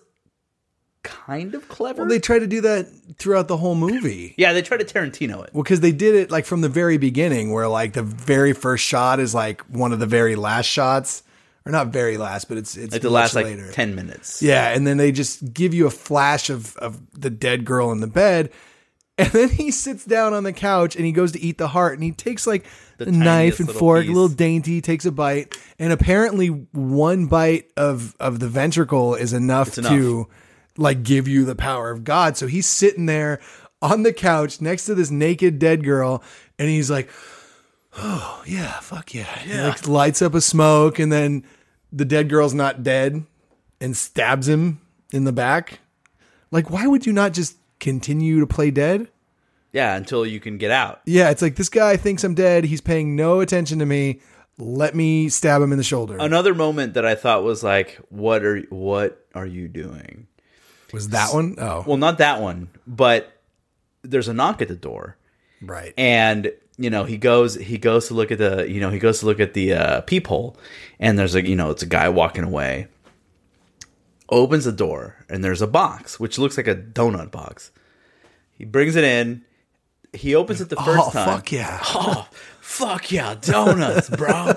kind of clever.
Well, they try to do that throughout the whole movie.
yeah, they try to Tarantino it.
Well, because they did it like from the very beginning, where like the very first shot is like one of the very last shots, or not very last, but it's it's
Like the
much
last like
later.
ten minutes.
Yeah, and then they just give you a flash of of the dead girl in the bed, and then he sits down on the couch and he goes to eat the heart, and he takes like
The
a knife
tiniest
and
little
fork,
piece.
a little dainty, takes a bite, and apparently one bite of of the ventricle is enough,
enough.
to like give you the power of God. So he's sitting there on the couch next to this naked dead girl, and he's like, "Oh yeah, fuck yeah!" He like lights up a smoke, and then the dead girl's not dead, and stabs him in the back. Like, why would you not just continue to play dead?
Yeah, until you can get out.
Yeah, it's like this guy thinks I'm dead. He's paying no attention to me. Let me stab him in the shoulder.
Another moment that I thought was like, what are what are you doing?
Was that one? Oh,
Well, not that one, but there's a knock at the door,
right.
and you know he goes he goes to look at the you know he goes to look at the uh, peephole, and there's a you know it's a guy walking away. Opens the door, and there's a box which looks like a donut box. He brings it in. He opens it the first
Oh,
time.
fuck yeah.
Oh, fuck yeah, donuts, bro.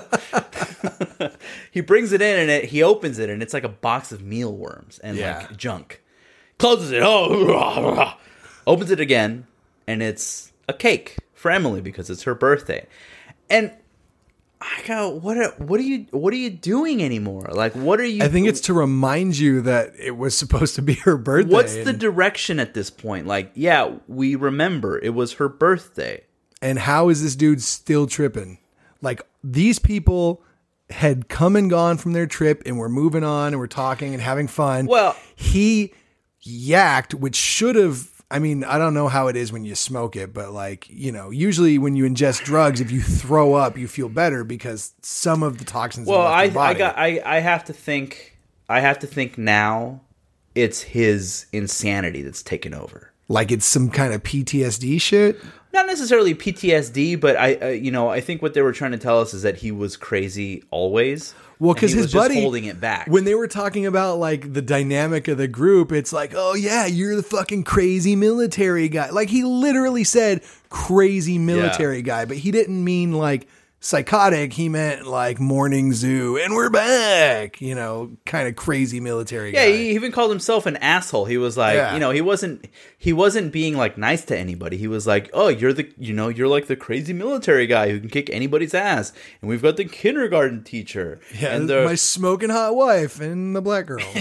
He brings it in, and it, he opens it, and it's like a box of mealworms and
Yeah.
like junk. Closes it. Oh, opens it again, and it's a cake for Emily because it's her birthday. And I go, what? Are, what are you? What are you doing anymore? Like, what are you?
I think it's to remind you that it was supposed to be her birthday.
What's the
and,
direction at this point? Like, yeah, we remember it was her birthday.
and how is this dude still tripping? Like, these people had come and gone from their trip, and we're moving on, and we're talking and having fun.
Well-
he yacked, which should have, I mean, I don't know how it is when you smoke it, but like, you know, usually when you ingest drugs, if you throw up, you feel better because some of the toxins.
Well,
have left
I,
your body.
I got, I, I have to think, I have to think now it's his insanity that's taken over.
Like it's some kind of P T S D shit.
Not necessarily P T S D, but I, uh, you know, I think what they were trying to tell us is that he was crazy always.
Well, because his
was just
buddy
holding it back.
When they were talking about like the dynamic of the group, it's like, oh yeah, you're the fucking crazy military guy. Like he literally said crazy military
Yeah.
guy, but he didn't mean like psychotic. He meant like morning zoo and we're back, you know, kind of crazy military
Yeah,
guy.
he even called himself an asshole. He was like,
Yeah.
you know, he wasn't he wasn't being like nice to anybody. He was like, "Oh, you're the you know, you're like the crazy military guy who can kick anybody's ass." And we've got the kindergarten teacher
Yeah,
and the
my smoking hot wife and the black girl.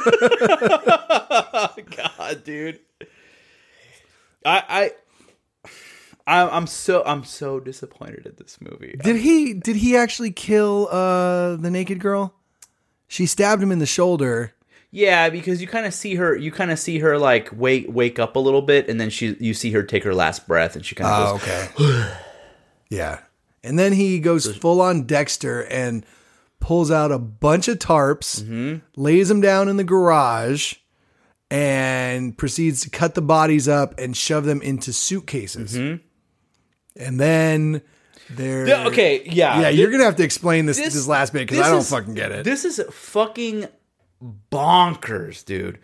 God, dude. I I I- I'm so I'm so disappointed at this movie.
Did he did he actually kill uh, the naked girl? She stabbed him in the shoulder.
Yeah, because you kind of see her, you kind of see her like wake wake up a little bit, and then she you see her take her last breath, and she kind of goes,
okay. Yeah. And then he goes full on Dexter and pulls out a bunch of tarps, lays them down in the garage, and proceeds to cut the bodies up and shove them into suitcases. And then there.
Yeah, okay, yeah.
Yeah,
Thi-
you're going to have to explain this, this,
this-
last bit because
this
I don't
is-
fucking get it.
This is fucking bonkers, dude.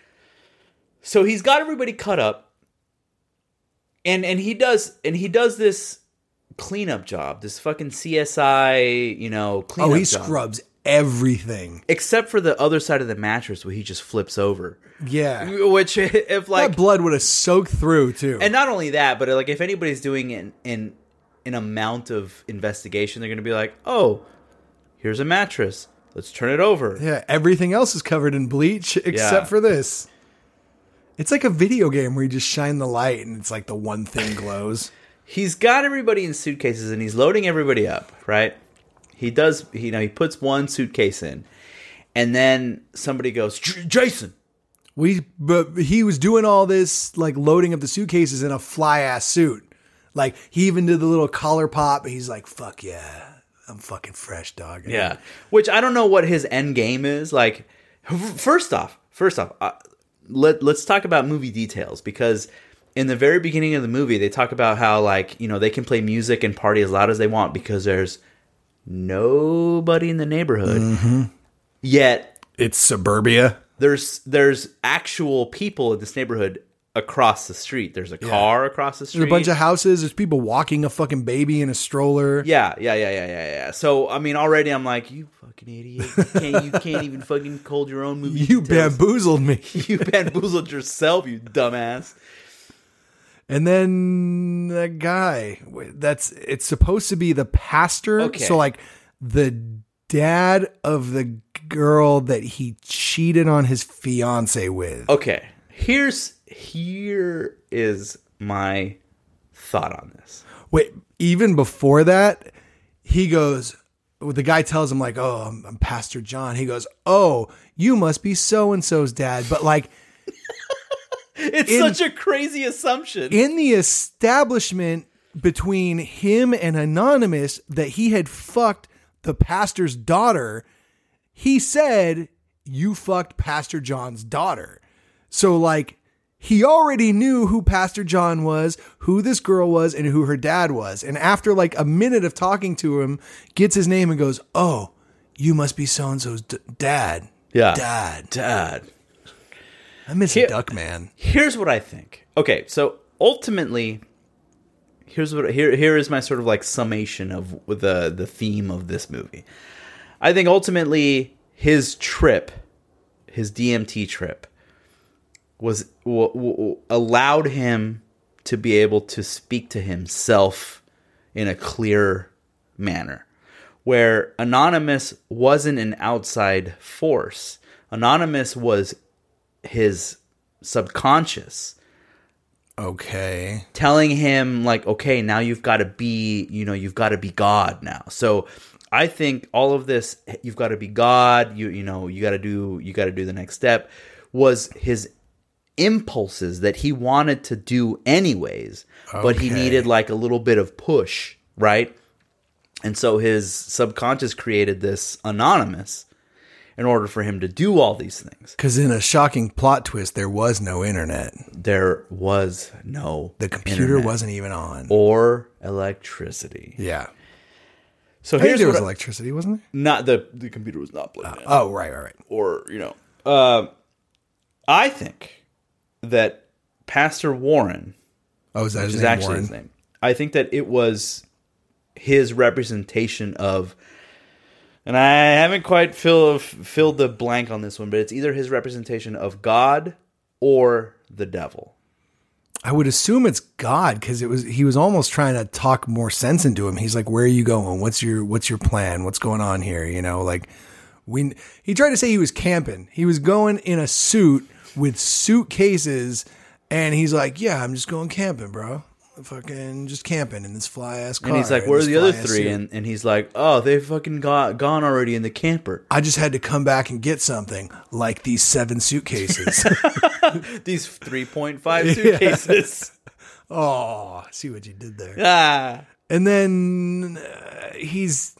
So he's got everybody cut up, and and he does and he does this cleanup job, this fucking C S I, you know, cleanup
oh, he
job.
scrubs everything.
Except for the other side of the mattress where he just flips over.
Yeah.
Which, if like,
that blood would have soaked through too.
and not only that, but like if anybody's doing an an, an amount of investigation, they're going to be like, oh, here's a mattress. Let's turn it over.
Yeah, everything else is covered in bleach except
Yeah.
for this. It's like a video game where you just shine the light and it's like the one thing glows.
He's got everybody in suitcases and he's loading everybody up, right? He does, you know, he puts one suitcase in, and then somebody goes, "J- Jason.
We, but he was doing all this like loading up the suitcases in a fly ass suit. Like he even did the little collar pop. He's like, "Fuck yeah, I'm fucking fresh, dog."
Yeah. Which I don't know what his end game is. Like, first off, first off, uh, let, let's talk about movie details, because in the very beginning of the movie, they talk about how, like, you know, they can play music and party as loud as they want because there's nobody in the neighborhood.
Mm-hmm.
Yet
It's suburbia.
there's there's actual people in this neighborhood across the street. There's a car across the street.
There's a bunch of houses. There's people walking a fucking baby in a stroller.
Yeah, yeah, yeah, yeah, yeah, yeah. So, I mean, already I'm like, you fucking idiot. You can't, you can't even fucking hold your own movie
You
details.
bamboozled me.
You bamboozled yourself, you dumbass.
And then that guy, that's, it's supposed to be the pastor.
Okay.
So like the dad of the girl that he cheated on his fiance with.
Okay, here's, here is my thought on this.
Wait, even before that, he goes, the guy tells him like, oh, I'm, I'm Pastor John. He goes, oh, you must be so-and-so's dad. But like,
It's
In-
such a crazy assumption.
in the establishment between him and Anonymous that he had fucked the pastor's daughter, he said, you fucked Pastor John's daughter. So like, he already knew who Pastor John was, who this girl was, and who her dad was. And after like a minute of talking to him, gets his name and goes, oh, you must be so-and-so's d- dad.
Yeah.
Dad.
Dad.
I miss
Here-
Duckman.
Here's what I think. Okay, so ultimately, here's what here here is my sort of like summation of the the theme of this movie. I think ultimately his trip, his D M T trip, was w- w- allowed him to be able to speak to himself in a clear manner, where Anonymous wasn't an outside force. Anonymous was his subconscious
Okay.
telling him like, okay, now you've got to be, you know, you've got to be God now. So I think all of this, you've got to be God, you you know, you got to do you got to do the next step, was his impulses that he wanted to do anyways, but he
Okay.
needed like a little bit of push, right? And so his subconscious created this anonymous in order for him to do all these things.
Because in a shocking plot twist, there was no internet.
There was no
The computer
internet
wasn't even on.
or electricity.
Yeah.
So
I think
here's
there
what
was
I-
electricity, wasn't there?
not the the computer was not plugged in.
Oh, right, right, right.
Or, you know, uh, I think that Pastor Warren,
Oh, is that
which
his
is
name?
actually
Warren?
his name, I think that it was his representation of, and I haven't quite fill, filled the blank on this one, but it's either his representation of God or the devil.
I would assume it's God because it was he was almost trying to talk more sense into him. He's like, "Where are you going? What's your what's your plan? What's going on here?" You know, like we. He tried to say he was camping. He was going in a suit with suitcases, and he's like, "Yeah, I'm just going camping, bro. Fucking just camping in this fly ass car."
And he's like,
in
where are
this
the other
fly-ass
three?
suit."
And, and he's like, oh, they fucking got gone already in the camper.
I just had to come back and get something like these seven suitcases.
These three point five suitcases.
Oh, I see what you did there.
Ah.
And then uh, he's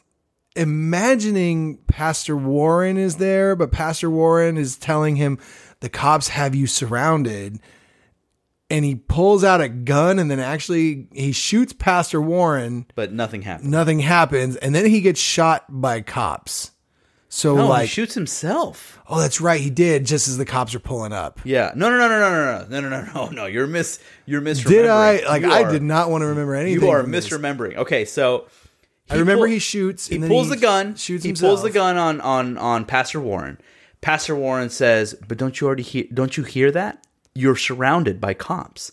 imagining Pastor Warren is there, but Pastor Warren is telling him the cops have you surrounded. And he pulls out a gun and then actually he shoots Pastor Warren.
But nothing happened.
Nothing happens. And then he gets shot by cops. So
No,
like,
he shoots himself.
oh, that's right. He did just as the cops are pulling up.
Yeah. No, no, no, no, no, no, no, no, no, no, no. You're mis. You're misremembering.
Did I? Like,
You
I
are-
did not want to remember anything.
You are
from this.
misremembering. Okay, so
I remember
pull-
he shoots.
He
and then
pulls the gun.
Shoots
he
himself.
pulls the gun on on on Pastor Warren. Pastor Warren says, "But don't you already hear? Don't you hear that? You're surrounded by cops."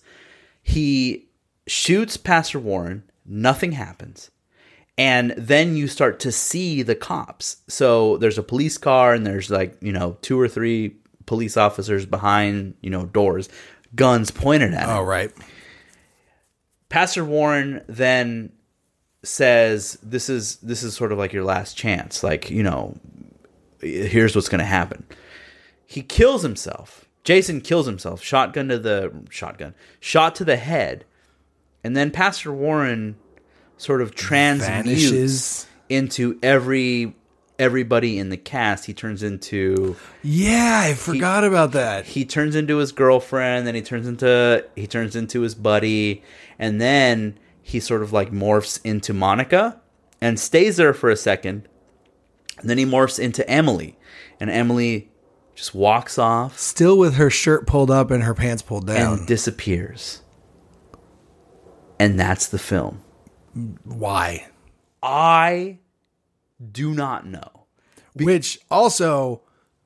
He shoots Pastor Warren. Nothing happens. And then you start to see the cops. So there's a police car and there's like, you know, two or three police officers behind, you know, doors, guns pointed at him.
Oh, right.
Pastor Warren then says, this is this is sort of like your last chance. Like, you know, here's what's going to happen. He kills himself. Jason kills himself, shotgun to the shotgun, shot to the head. And then Pastor Warren sort of transmutes
Vanishes.
into every everybody in the cast. He turns into
Yeah, I forgot about that.
he turns into his girlfriend, then he turns into he turns into his buddy, and then he sort of like morphs into Monica and stays there for a second. And then he morphs into Emily, and Emily just walks off
Still with her shirt pulled up and her pants pulled down.
and disappears. And that's the film.
Why?
I do not know.
Which also,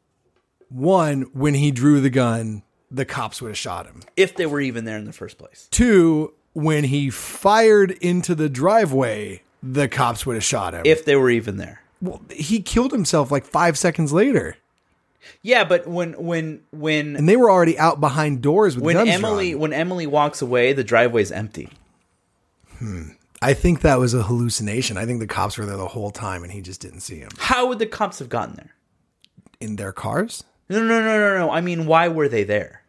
one, when he drew the gun, the cops would have shot him.
If they were even there in the first place.
Two, when he fired into the driveway, the cops would have shot him.
If they were even there.
Well, he killed himself like five seconds later.
Yeah, but when when when
And they were already out behind doors with
when
guns
Emily
drawn.
when Emily walks away, the driveway's empty.
I think that was a hallucination. I think the cops were there the whole time and he just didn't see him.
How would the cops have gotten there?
In their cars?
No, no, no, no, no. I mean, why were they there?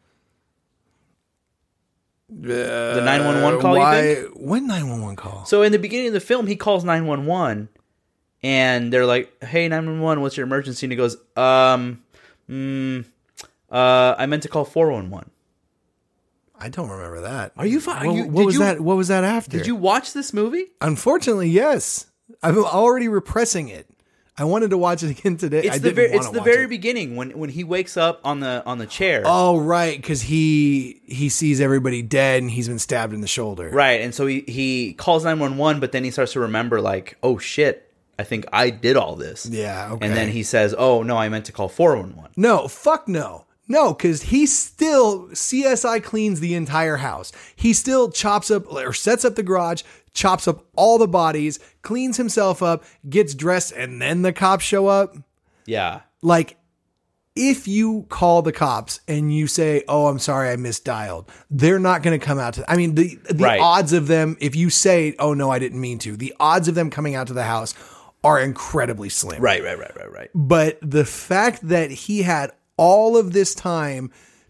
the nine one one call,
Why?
you think?
What nine one one call?
So in the beginning of the film, he calls nine one one, and they're like, "Hey, nine one one, what's your emergency?" And he goes, "Um, mm, uh, I meant to call four one one."
I don't remember that.
Are you fi-
What,
you-
what
did
was
you-
that? What was that after?
Did you watch this movie?
Unfortunately, yes. I'm already repressing it. I wanted to watch it again today.
It's
I
the
didn't
very,
wanna
it's the
watch
very
it.
beginning when when he wakes up on the on the chair.
Oh, right, because he he sees everybody dead and he's been stabbed in the shoulder.
Right, and so he, he calls nine one one, but then he starts to remember, like, oh shit, I think I did all this.
Yeah, okay.
And then he says, oh no, I meant to call four one one.
No, fuck no. No, because he still, C S I cleans the entire house. He still chops up or sets up the garage, chops up all the bodies, cleans himself up, gets dressed, and then the cops show up.
Yeah.
Like, if you call the cops and you say, oh, I'm sorry, I misdialed, they're not going to come out to, I mean, the, the
Right.
odds of them, if you say, oh no, I didn't mean to, the odds of them coming out to the house are incredibly slim.
Right, right, right, right, right.
But the fact that he had all of this time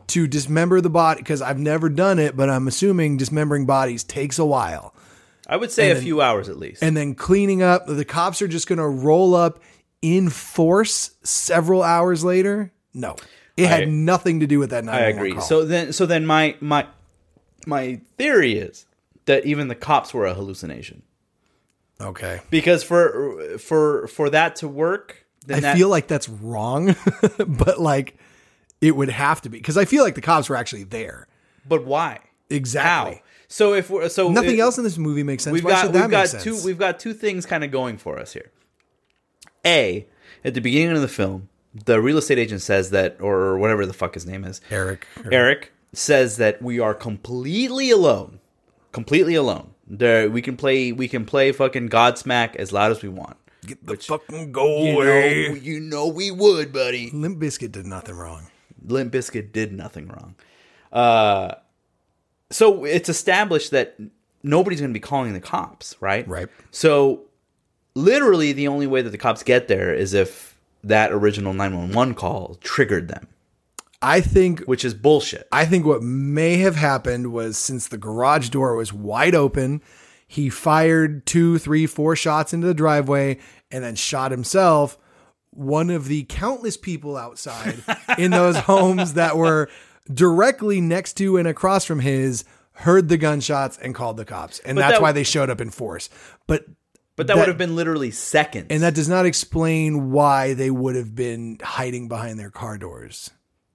to dismember the body, because I've never done it, but I'm assuming dismembering bodies takes a while.
I would say
And
a
then-
few hours at least.
And then cleaning up, the cops are just going to roll up in force several hours later? No. It
I-
had nothing to do with that nine
I
one one
agree.
call.
So then, so then my my my theory is that even the cops were a hallucination,
okay.
because for for for that to work, then
I
that,
feel like that's wrong, but like it would have to be, because I feel like the cops were actually there.
But why?
Exactly.
How? So if we're so
Nothing
it-
else in this movie makes sense.
We've
Why
got
should that
we've
make
got
sense?
two we've got two things kind of going for us here. A, at the beginning of the film, the real estate agent says that, or whatever the fuck his name is,
Eric.
Eric says that we are completely alone, completely alone. There, we can play we can play fucking Godsmack as loud as we want.
Get the
Which,
fucking go
You
away.
know, you know we would, buddy.
Limp Bizkit did nothing wrong.
Limp Bizkit did nothing wrong. Uh, so it's established that nobody's going to be calling the cops, right?
Right.
So literally the only way that the cops get there is if that original nine one one call triggered them,
I think
which is bullshit.
I think what may have happened was, since the garage door was wide open, he fired two, three, four shots into the driveway and then shot himself. One of the countless people outside in those homes that were directly next to and across from his heard the gunshots and called the cops. And
But
that's
that-
why they showed up in force. But
But that,
that-
would have been literally seconds.
and that does not explain why they would have been hiding behind their car doors.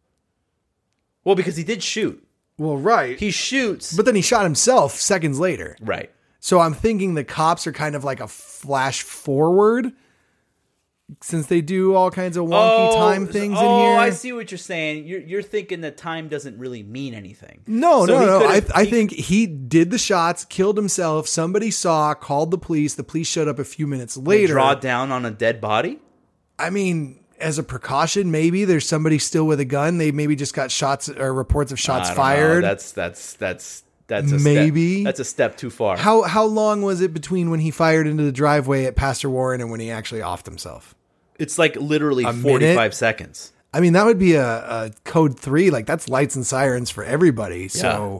well, because he did shoot.
Well, right.
He shoots.
But then he shot himself seconds later.
right.
So I'm thinking the cops are kind of like a flash forward, since they do all kinds of wonky time things
oh,
in here.
I see what you're saying. You're, you're thinking that time doesn't really mean anything.
No,
So
no,
he
no. I,
could've-
I
he-
think he did the shots, killed himself. Somebody saw, called the police. The police showed up a few minutes
they
later.
draw down on a dead body.
I mean, as a precaution, maybe there's somebody still with a gun. They maybe just got shots or reports of shots
I don't know.
fired.
That's that's that's that's a
Maybe.
step, that's a step too far.
How how long was it between when he fired into the driveway at Pastor Warren and when he actually offed himself?
It's like literally
minute?
forty-five seconds.
I mean, that would be a, a code three. Like, that's lights and sirens for everybody. So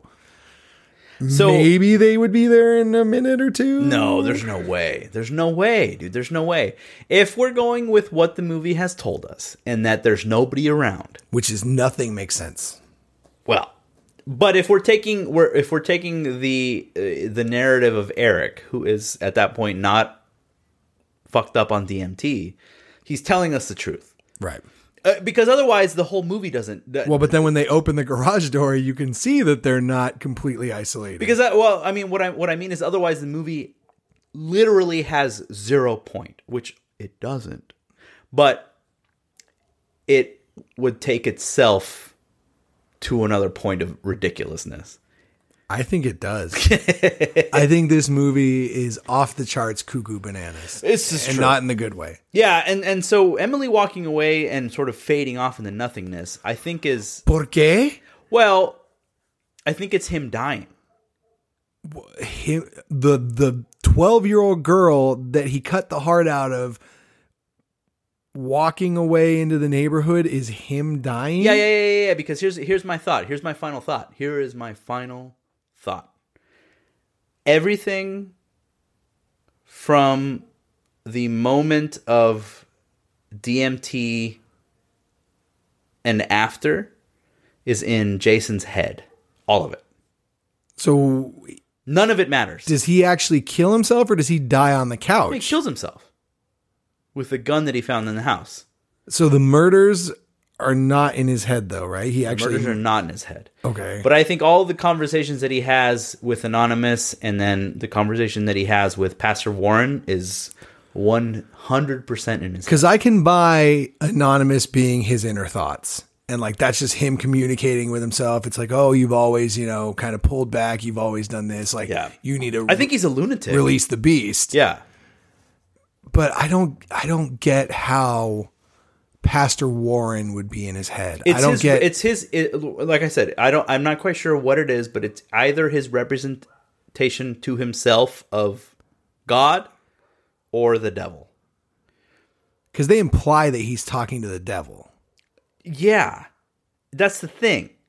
So
maybe they would be there in a minute or two.
no, there's no way. There's no way, dude. There's no way. If we're going with what the movie has told us and that there's nobody around,
Which is nothing makes sense.
well, but if we're taking we're if we're taking the uh, the narrative of Eric, who is at that point not fucked up on D M T, he's telling us the truth.
Right.
Uh, because otherwise, the whole movie doesn't. Uh,
Well, but then when they open the garage door, you can see that they're not completely isolated.
because I, well, I mean, what I what I mean is, otherwise, the movie literally has zero point, which it doesn't. But it would take itself to another point of ridiculousness.
I think it does. I think this movie is off the charts cuckoo bananas.
This is
and
true.
not in the good way.
Yeah, and and so Emily walking away and sort of fading off into nothingness, I think is
¿Por qué?
well, I think it's him dying.
Him, the the twelve-year-old girl that he cut the heart out of walking away into the neighborhood is him dying?
Yeah, yeah, yeah, yeah, yeah. Because here's here's my thought. Here's my final thought. Here is my final thought. Everything from the moment of D M T and after is in Jason's head. All of it.
So
None of it matters.
does he actually kill himself or does he die on the
He
couch?
kills himself with the gun that he found in the house.
So the murders are not in his head though, right? He actually
Murders are not in his head.
Okay.
But I think all the conversations that he has with Anonymous and then the conversation that he has with Pastor Warren is one hundred percent in his head.
Because I can buy Anonymous being his inner thoughts. And like, that's just him communicating with himself. It's like, oh, you've always, you know, kind of pulled back. You've always done this. Like,
Yeah.
you need to
I think he's a lunatic.
release the beast.
Yeah.
But I don't, I don't get how Pastor Warren would be in his head.
It's
I don't
his,
get,
it's his, it, like I said, I don't, I'm not quite sure what it is, but it's either his representation to himself of God or the devil.
because they imply that he's talking to the devil.
Yeah. That's the thing.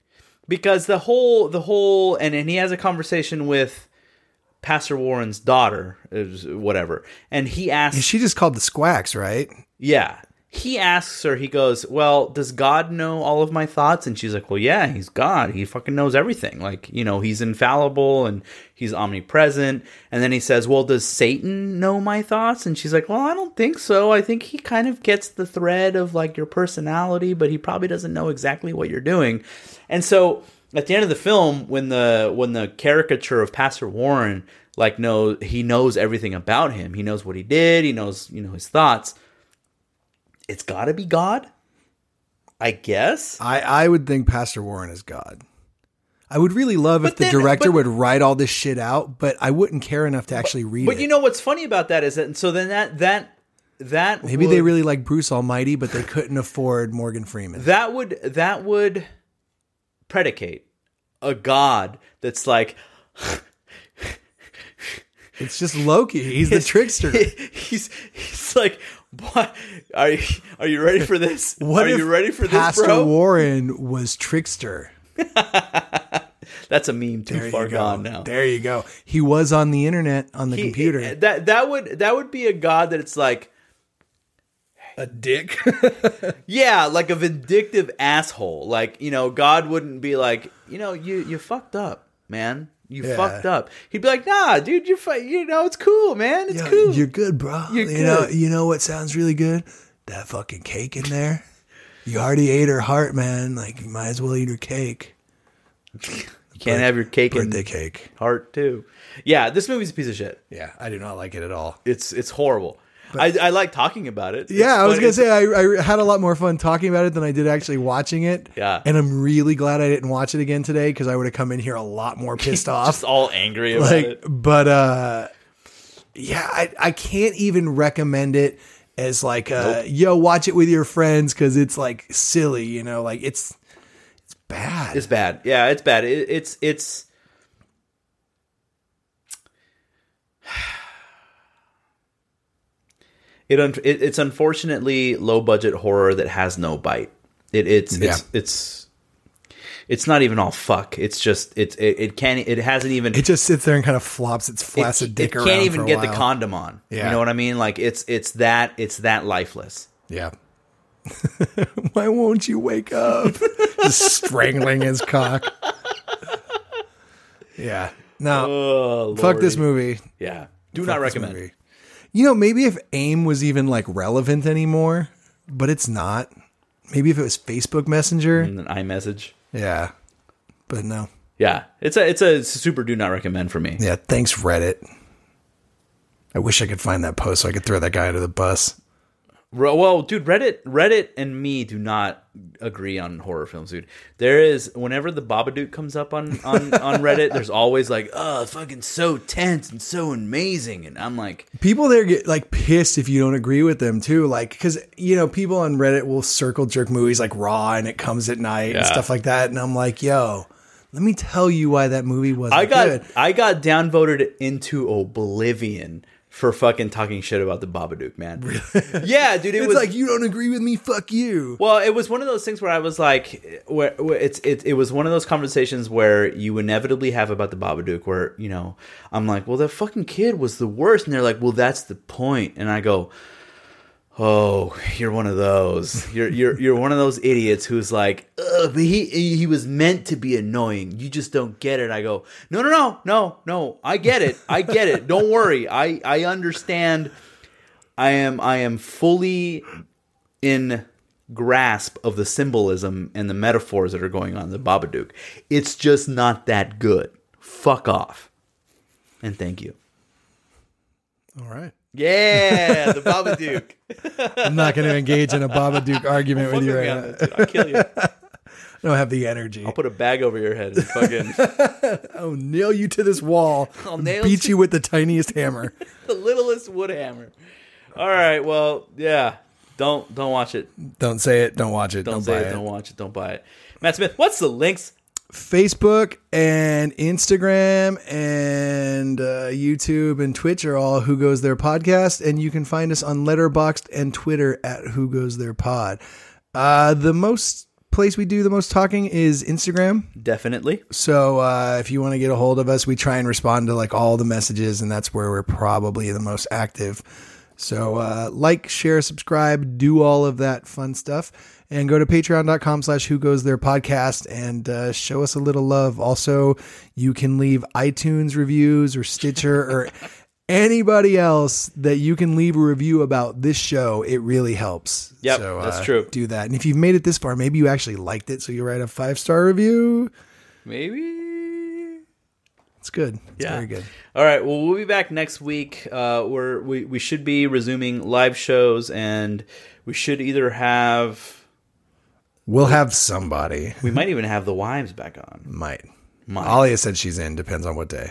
because the whole the whole and, and he has a conversation with Pastor Warren's daughter, whatever, and he asks,
she just called the Squacks, right?
Yeah. He asks her, he goes, well, does God know all of my thoughts? And she's like, well, yeah, he's God. He fucking knows everything. Like, you know, he's infallible and he's omnipresent. And then he says, well, does Satan know my thoughts? And she's like, well, I don't think so. I think he kind of gets the thread of like your personality, but he probably doesn't know exactly what you're doing. And so at the end of the film, when the when the caricature of Pastor Warren, like, know he knows everything about him. He knows what he did. He knows, you know, his thoughts. It's got to be God, I guess.
I, I would think Pastor Warren is God. I would really love
but
if the
then,
director
but,
would write all this shit out, but I wouldn't care enough to actually read
but
it.
But you know what's funny about that is that, and so then that, that, that
Maybe
would,
they really like Bruce Almighty, but they couldn't afford Morgan Freeman.
That would, that would predicate a God that's like...
It's just Loki. He's the trickster.
He's he's like, what? Are you are you ready for this?
What
are
if
you ready for
Pastor
this, bro?
Warren was trickster?
That's a meme too
there
far
go.
gone now.
There you go. He was on the internet on the
he,
computer.
That that would that would be a God that it's like
a dick.
Yeah, like a vindictive asshole. Like, you know, God wouldn't be like, you know, you you fucked up, man. You
yeah.
fucked up. He'd be like, nah, dude, you fu- you know, it's cool, man. It's
Yo,
cool.
You're good, bro.
You're
you
good.
know, you know what sounds really good? That fucking cake in there. You already ate her heart, man. Like, you might as well eat her cake.
You can't have your cake
birthday
and
cake.
heart too. Yeah, this movie's a piece of shit.
Yeah, I do not like it at all.
It's it's horrible. I, I like talking about it.
Yeah,
It's
I was
fun-
gonna
it's-
say I, I had a lot more fun talking about it than I did actually watching it.
Yeah.
and I'm really glad I didn't watch it again today because I would have come in here a lot more pissed off.
just all angry about
like,
it.
but uh, yeah, I I can't even recommend it as like, uh,
Nope.
yo, watch it with your friends because it's like silly, you know, like it's it's bad.
It's bad. Yeah, it's bad. It, it's it's. It, un- it it's unfortunately low budget horror that has no bite. It it's
Yeah.
it's it's it's not even all fuck. It's just it's it, it can't it hasn't even
It just sits there and kind of flops its flaccid
it,
dick
it
around.
can't even
for a
get the
while.
condom on.
Yeah.
You know what I mean? Like it's it's that it's that lifeless.
Yeah. Why won't you wake up? Just strangling his cock. Yeah. No.
Oh,
fuck this
Lordy.
movie.
Yeah. Do
Fuck
not
this
recommend.
movie. You know, maybe if AIM was even like relevant anymore, but it's not. Maybe if it was Facebook Messenger.
And an iMessage.
Yeah. But no.
Yeah. It's a it's a super do not recommend for me.
Yeah. Thanks, Reddit. I wish I could find that post so I could throw that guy under the bus.
Ro- Well, dude, Reddit, Reddit, and me do not agree on horror films, dude. There is whenever the Babadook comes up on on, on Reddit, there's always like, oh, fucking so tense and so amazing, and I'm like,
People there get like pissed if you don't agree with them too. Like, because, you know, people on Reddit will circle jerk movies like Raw and It Comes at Night and
Yeah.
stuff like that. And I'm like, yo, let me tell you why that movie wasn't
I got
good.
I got downvoted into oblivion for fucking talking shit about the Babadook, man. Yeah, dude, it
It's
was
like, you don't agree with me, fuck you.
Well, it was one of those things where I was like, where, where it's it, it was one of those conversations where you inevitably have about the Babadook, where, you know, I'm like, well, that fucking kid was the worst, and they're like, well, that's the point, and I go, oh, you're one of those, you're you're you're one of those idiots who's like, ugh, but he he was meant to be annoying, you just don't get it. I go, no, no, no, no, no, I get it, I get it. Don't worry, I I understand. I am I am fully in grasp of the symbolism and the metaphors that are going on in the Babadook. It's just not that good. Fuck off. And thank you.
All right.
Yeah, the Babadook.
I'm not going to engage in a Babadook argument
Fuck
with you
with me
right
on
now.
this, dude. I'll kill you.
I don't have the energy.
I'll put a bag over your head and fucking
I'll nail you to this wall.
I'll nail
beat
you-
you with the tiniest hammer.
the littlest wood hammer. All right, well, yeah. Don't don't watch it.
Don't say it. Don't watch it.
Don't,
Don't,
say
buy
it,
it.
Don't watch it. Don't buy it. Matt Smith, what's the links?
Facebook and Instagram and uh, YouTube and Twitch are all Who Goes There Podcast, and you can find us on Letterboxd and Twitter at Who Goes There Pod. Uh, the most place we do the most talking is Instagram.
Definitely.
So uh, if you want to get a hold of us, we try and respond to like all the messages, and that's where we're probably the most active. So uh, like, share, subscribe, do all of that fun stuff, and go to patreon.com slash who goes there podcast and uh, show us a little love. Also, you can leave iTunes reviews or Stitcher or anybody else that you can leave a review about this show. It really helps.
Yep,
so,
that's
uh,
true.
Do that. And if you've made it this far, maybe you actually liked it, so you write a five-star review.
Maybe.
It's good. It's
Yeah.
very good.
All right. Well, we'll be back next week. Uh, we're, we we should be resuming live shows, and we should either have.
We'll have somebody.
We might even have the wives back on.
Might.
Might.
Alia said she's in. Depends on what day.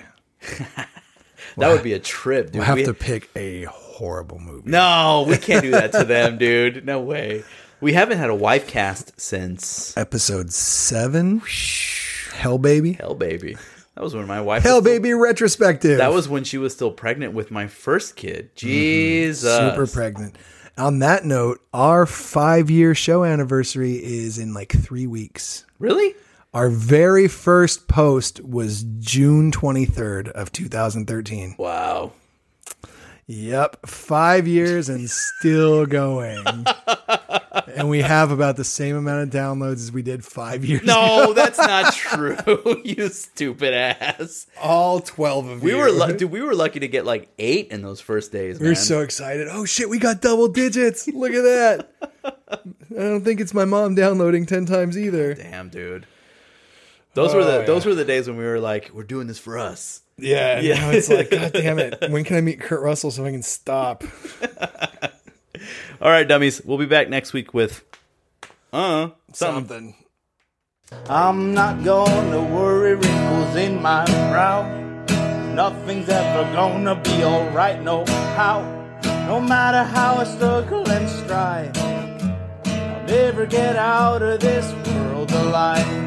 That would be a trip, dude.
We'll have
we,
to pick a horrible movie.
No, we can't do that to them, dude. No way. We haven't had a wife cast since
Episode seven. Hell Baby.
Hell Baby. That was when my wife.
Hell
was still,
Baby retrospective.
That was when she was still pregnant with my first kid. Jesus.
super pregnant. On that note, our five-year show anniversary is in like three weeks.
Really?
Our very first post was June twenty-third of two thousand thirteen.
Wow.
Yep. Five years and still going. And we have about the same amount of downloads as we did five years ago.
No, that's not true. You stupid ass.
All twelve of
We
you.
were lu- dude, we were lucky to get like eight in those first days,
We
man.
were so excited. Oh shit, we got double digits. Look at that. I don't think it's my mom downloading ten times either.
Damn, dude. Those
Oh,
were the
yeah.
those were the days when we were like, we're doing this for us.
Yeah,
Yeah.
now it's like, God damn it. When can I meet Kurt Russell so I can stop?
All right, dummies. We'll be back next week with uh something.
Something.
I'm not gonna worry wrinkles in my brow. Nothing's ever gonna be alright, no how. No matter how I struggle and strive, I'll never get out of this world alive.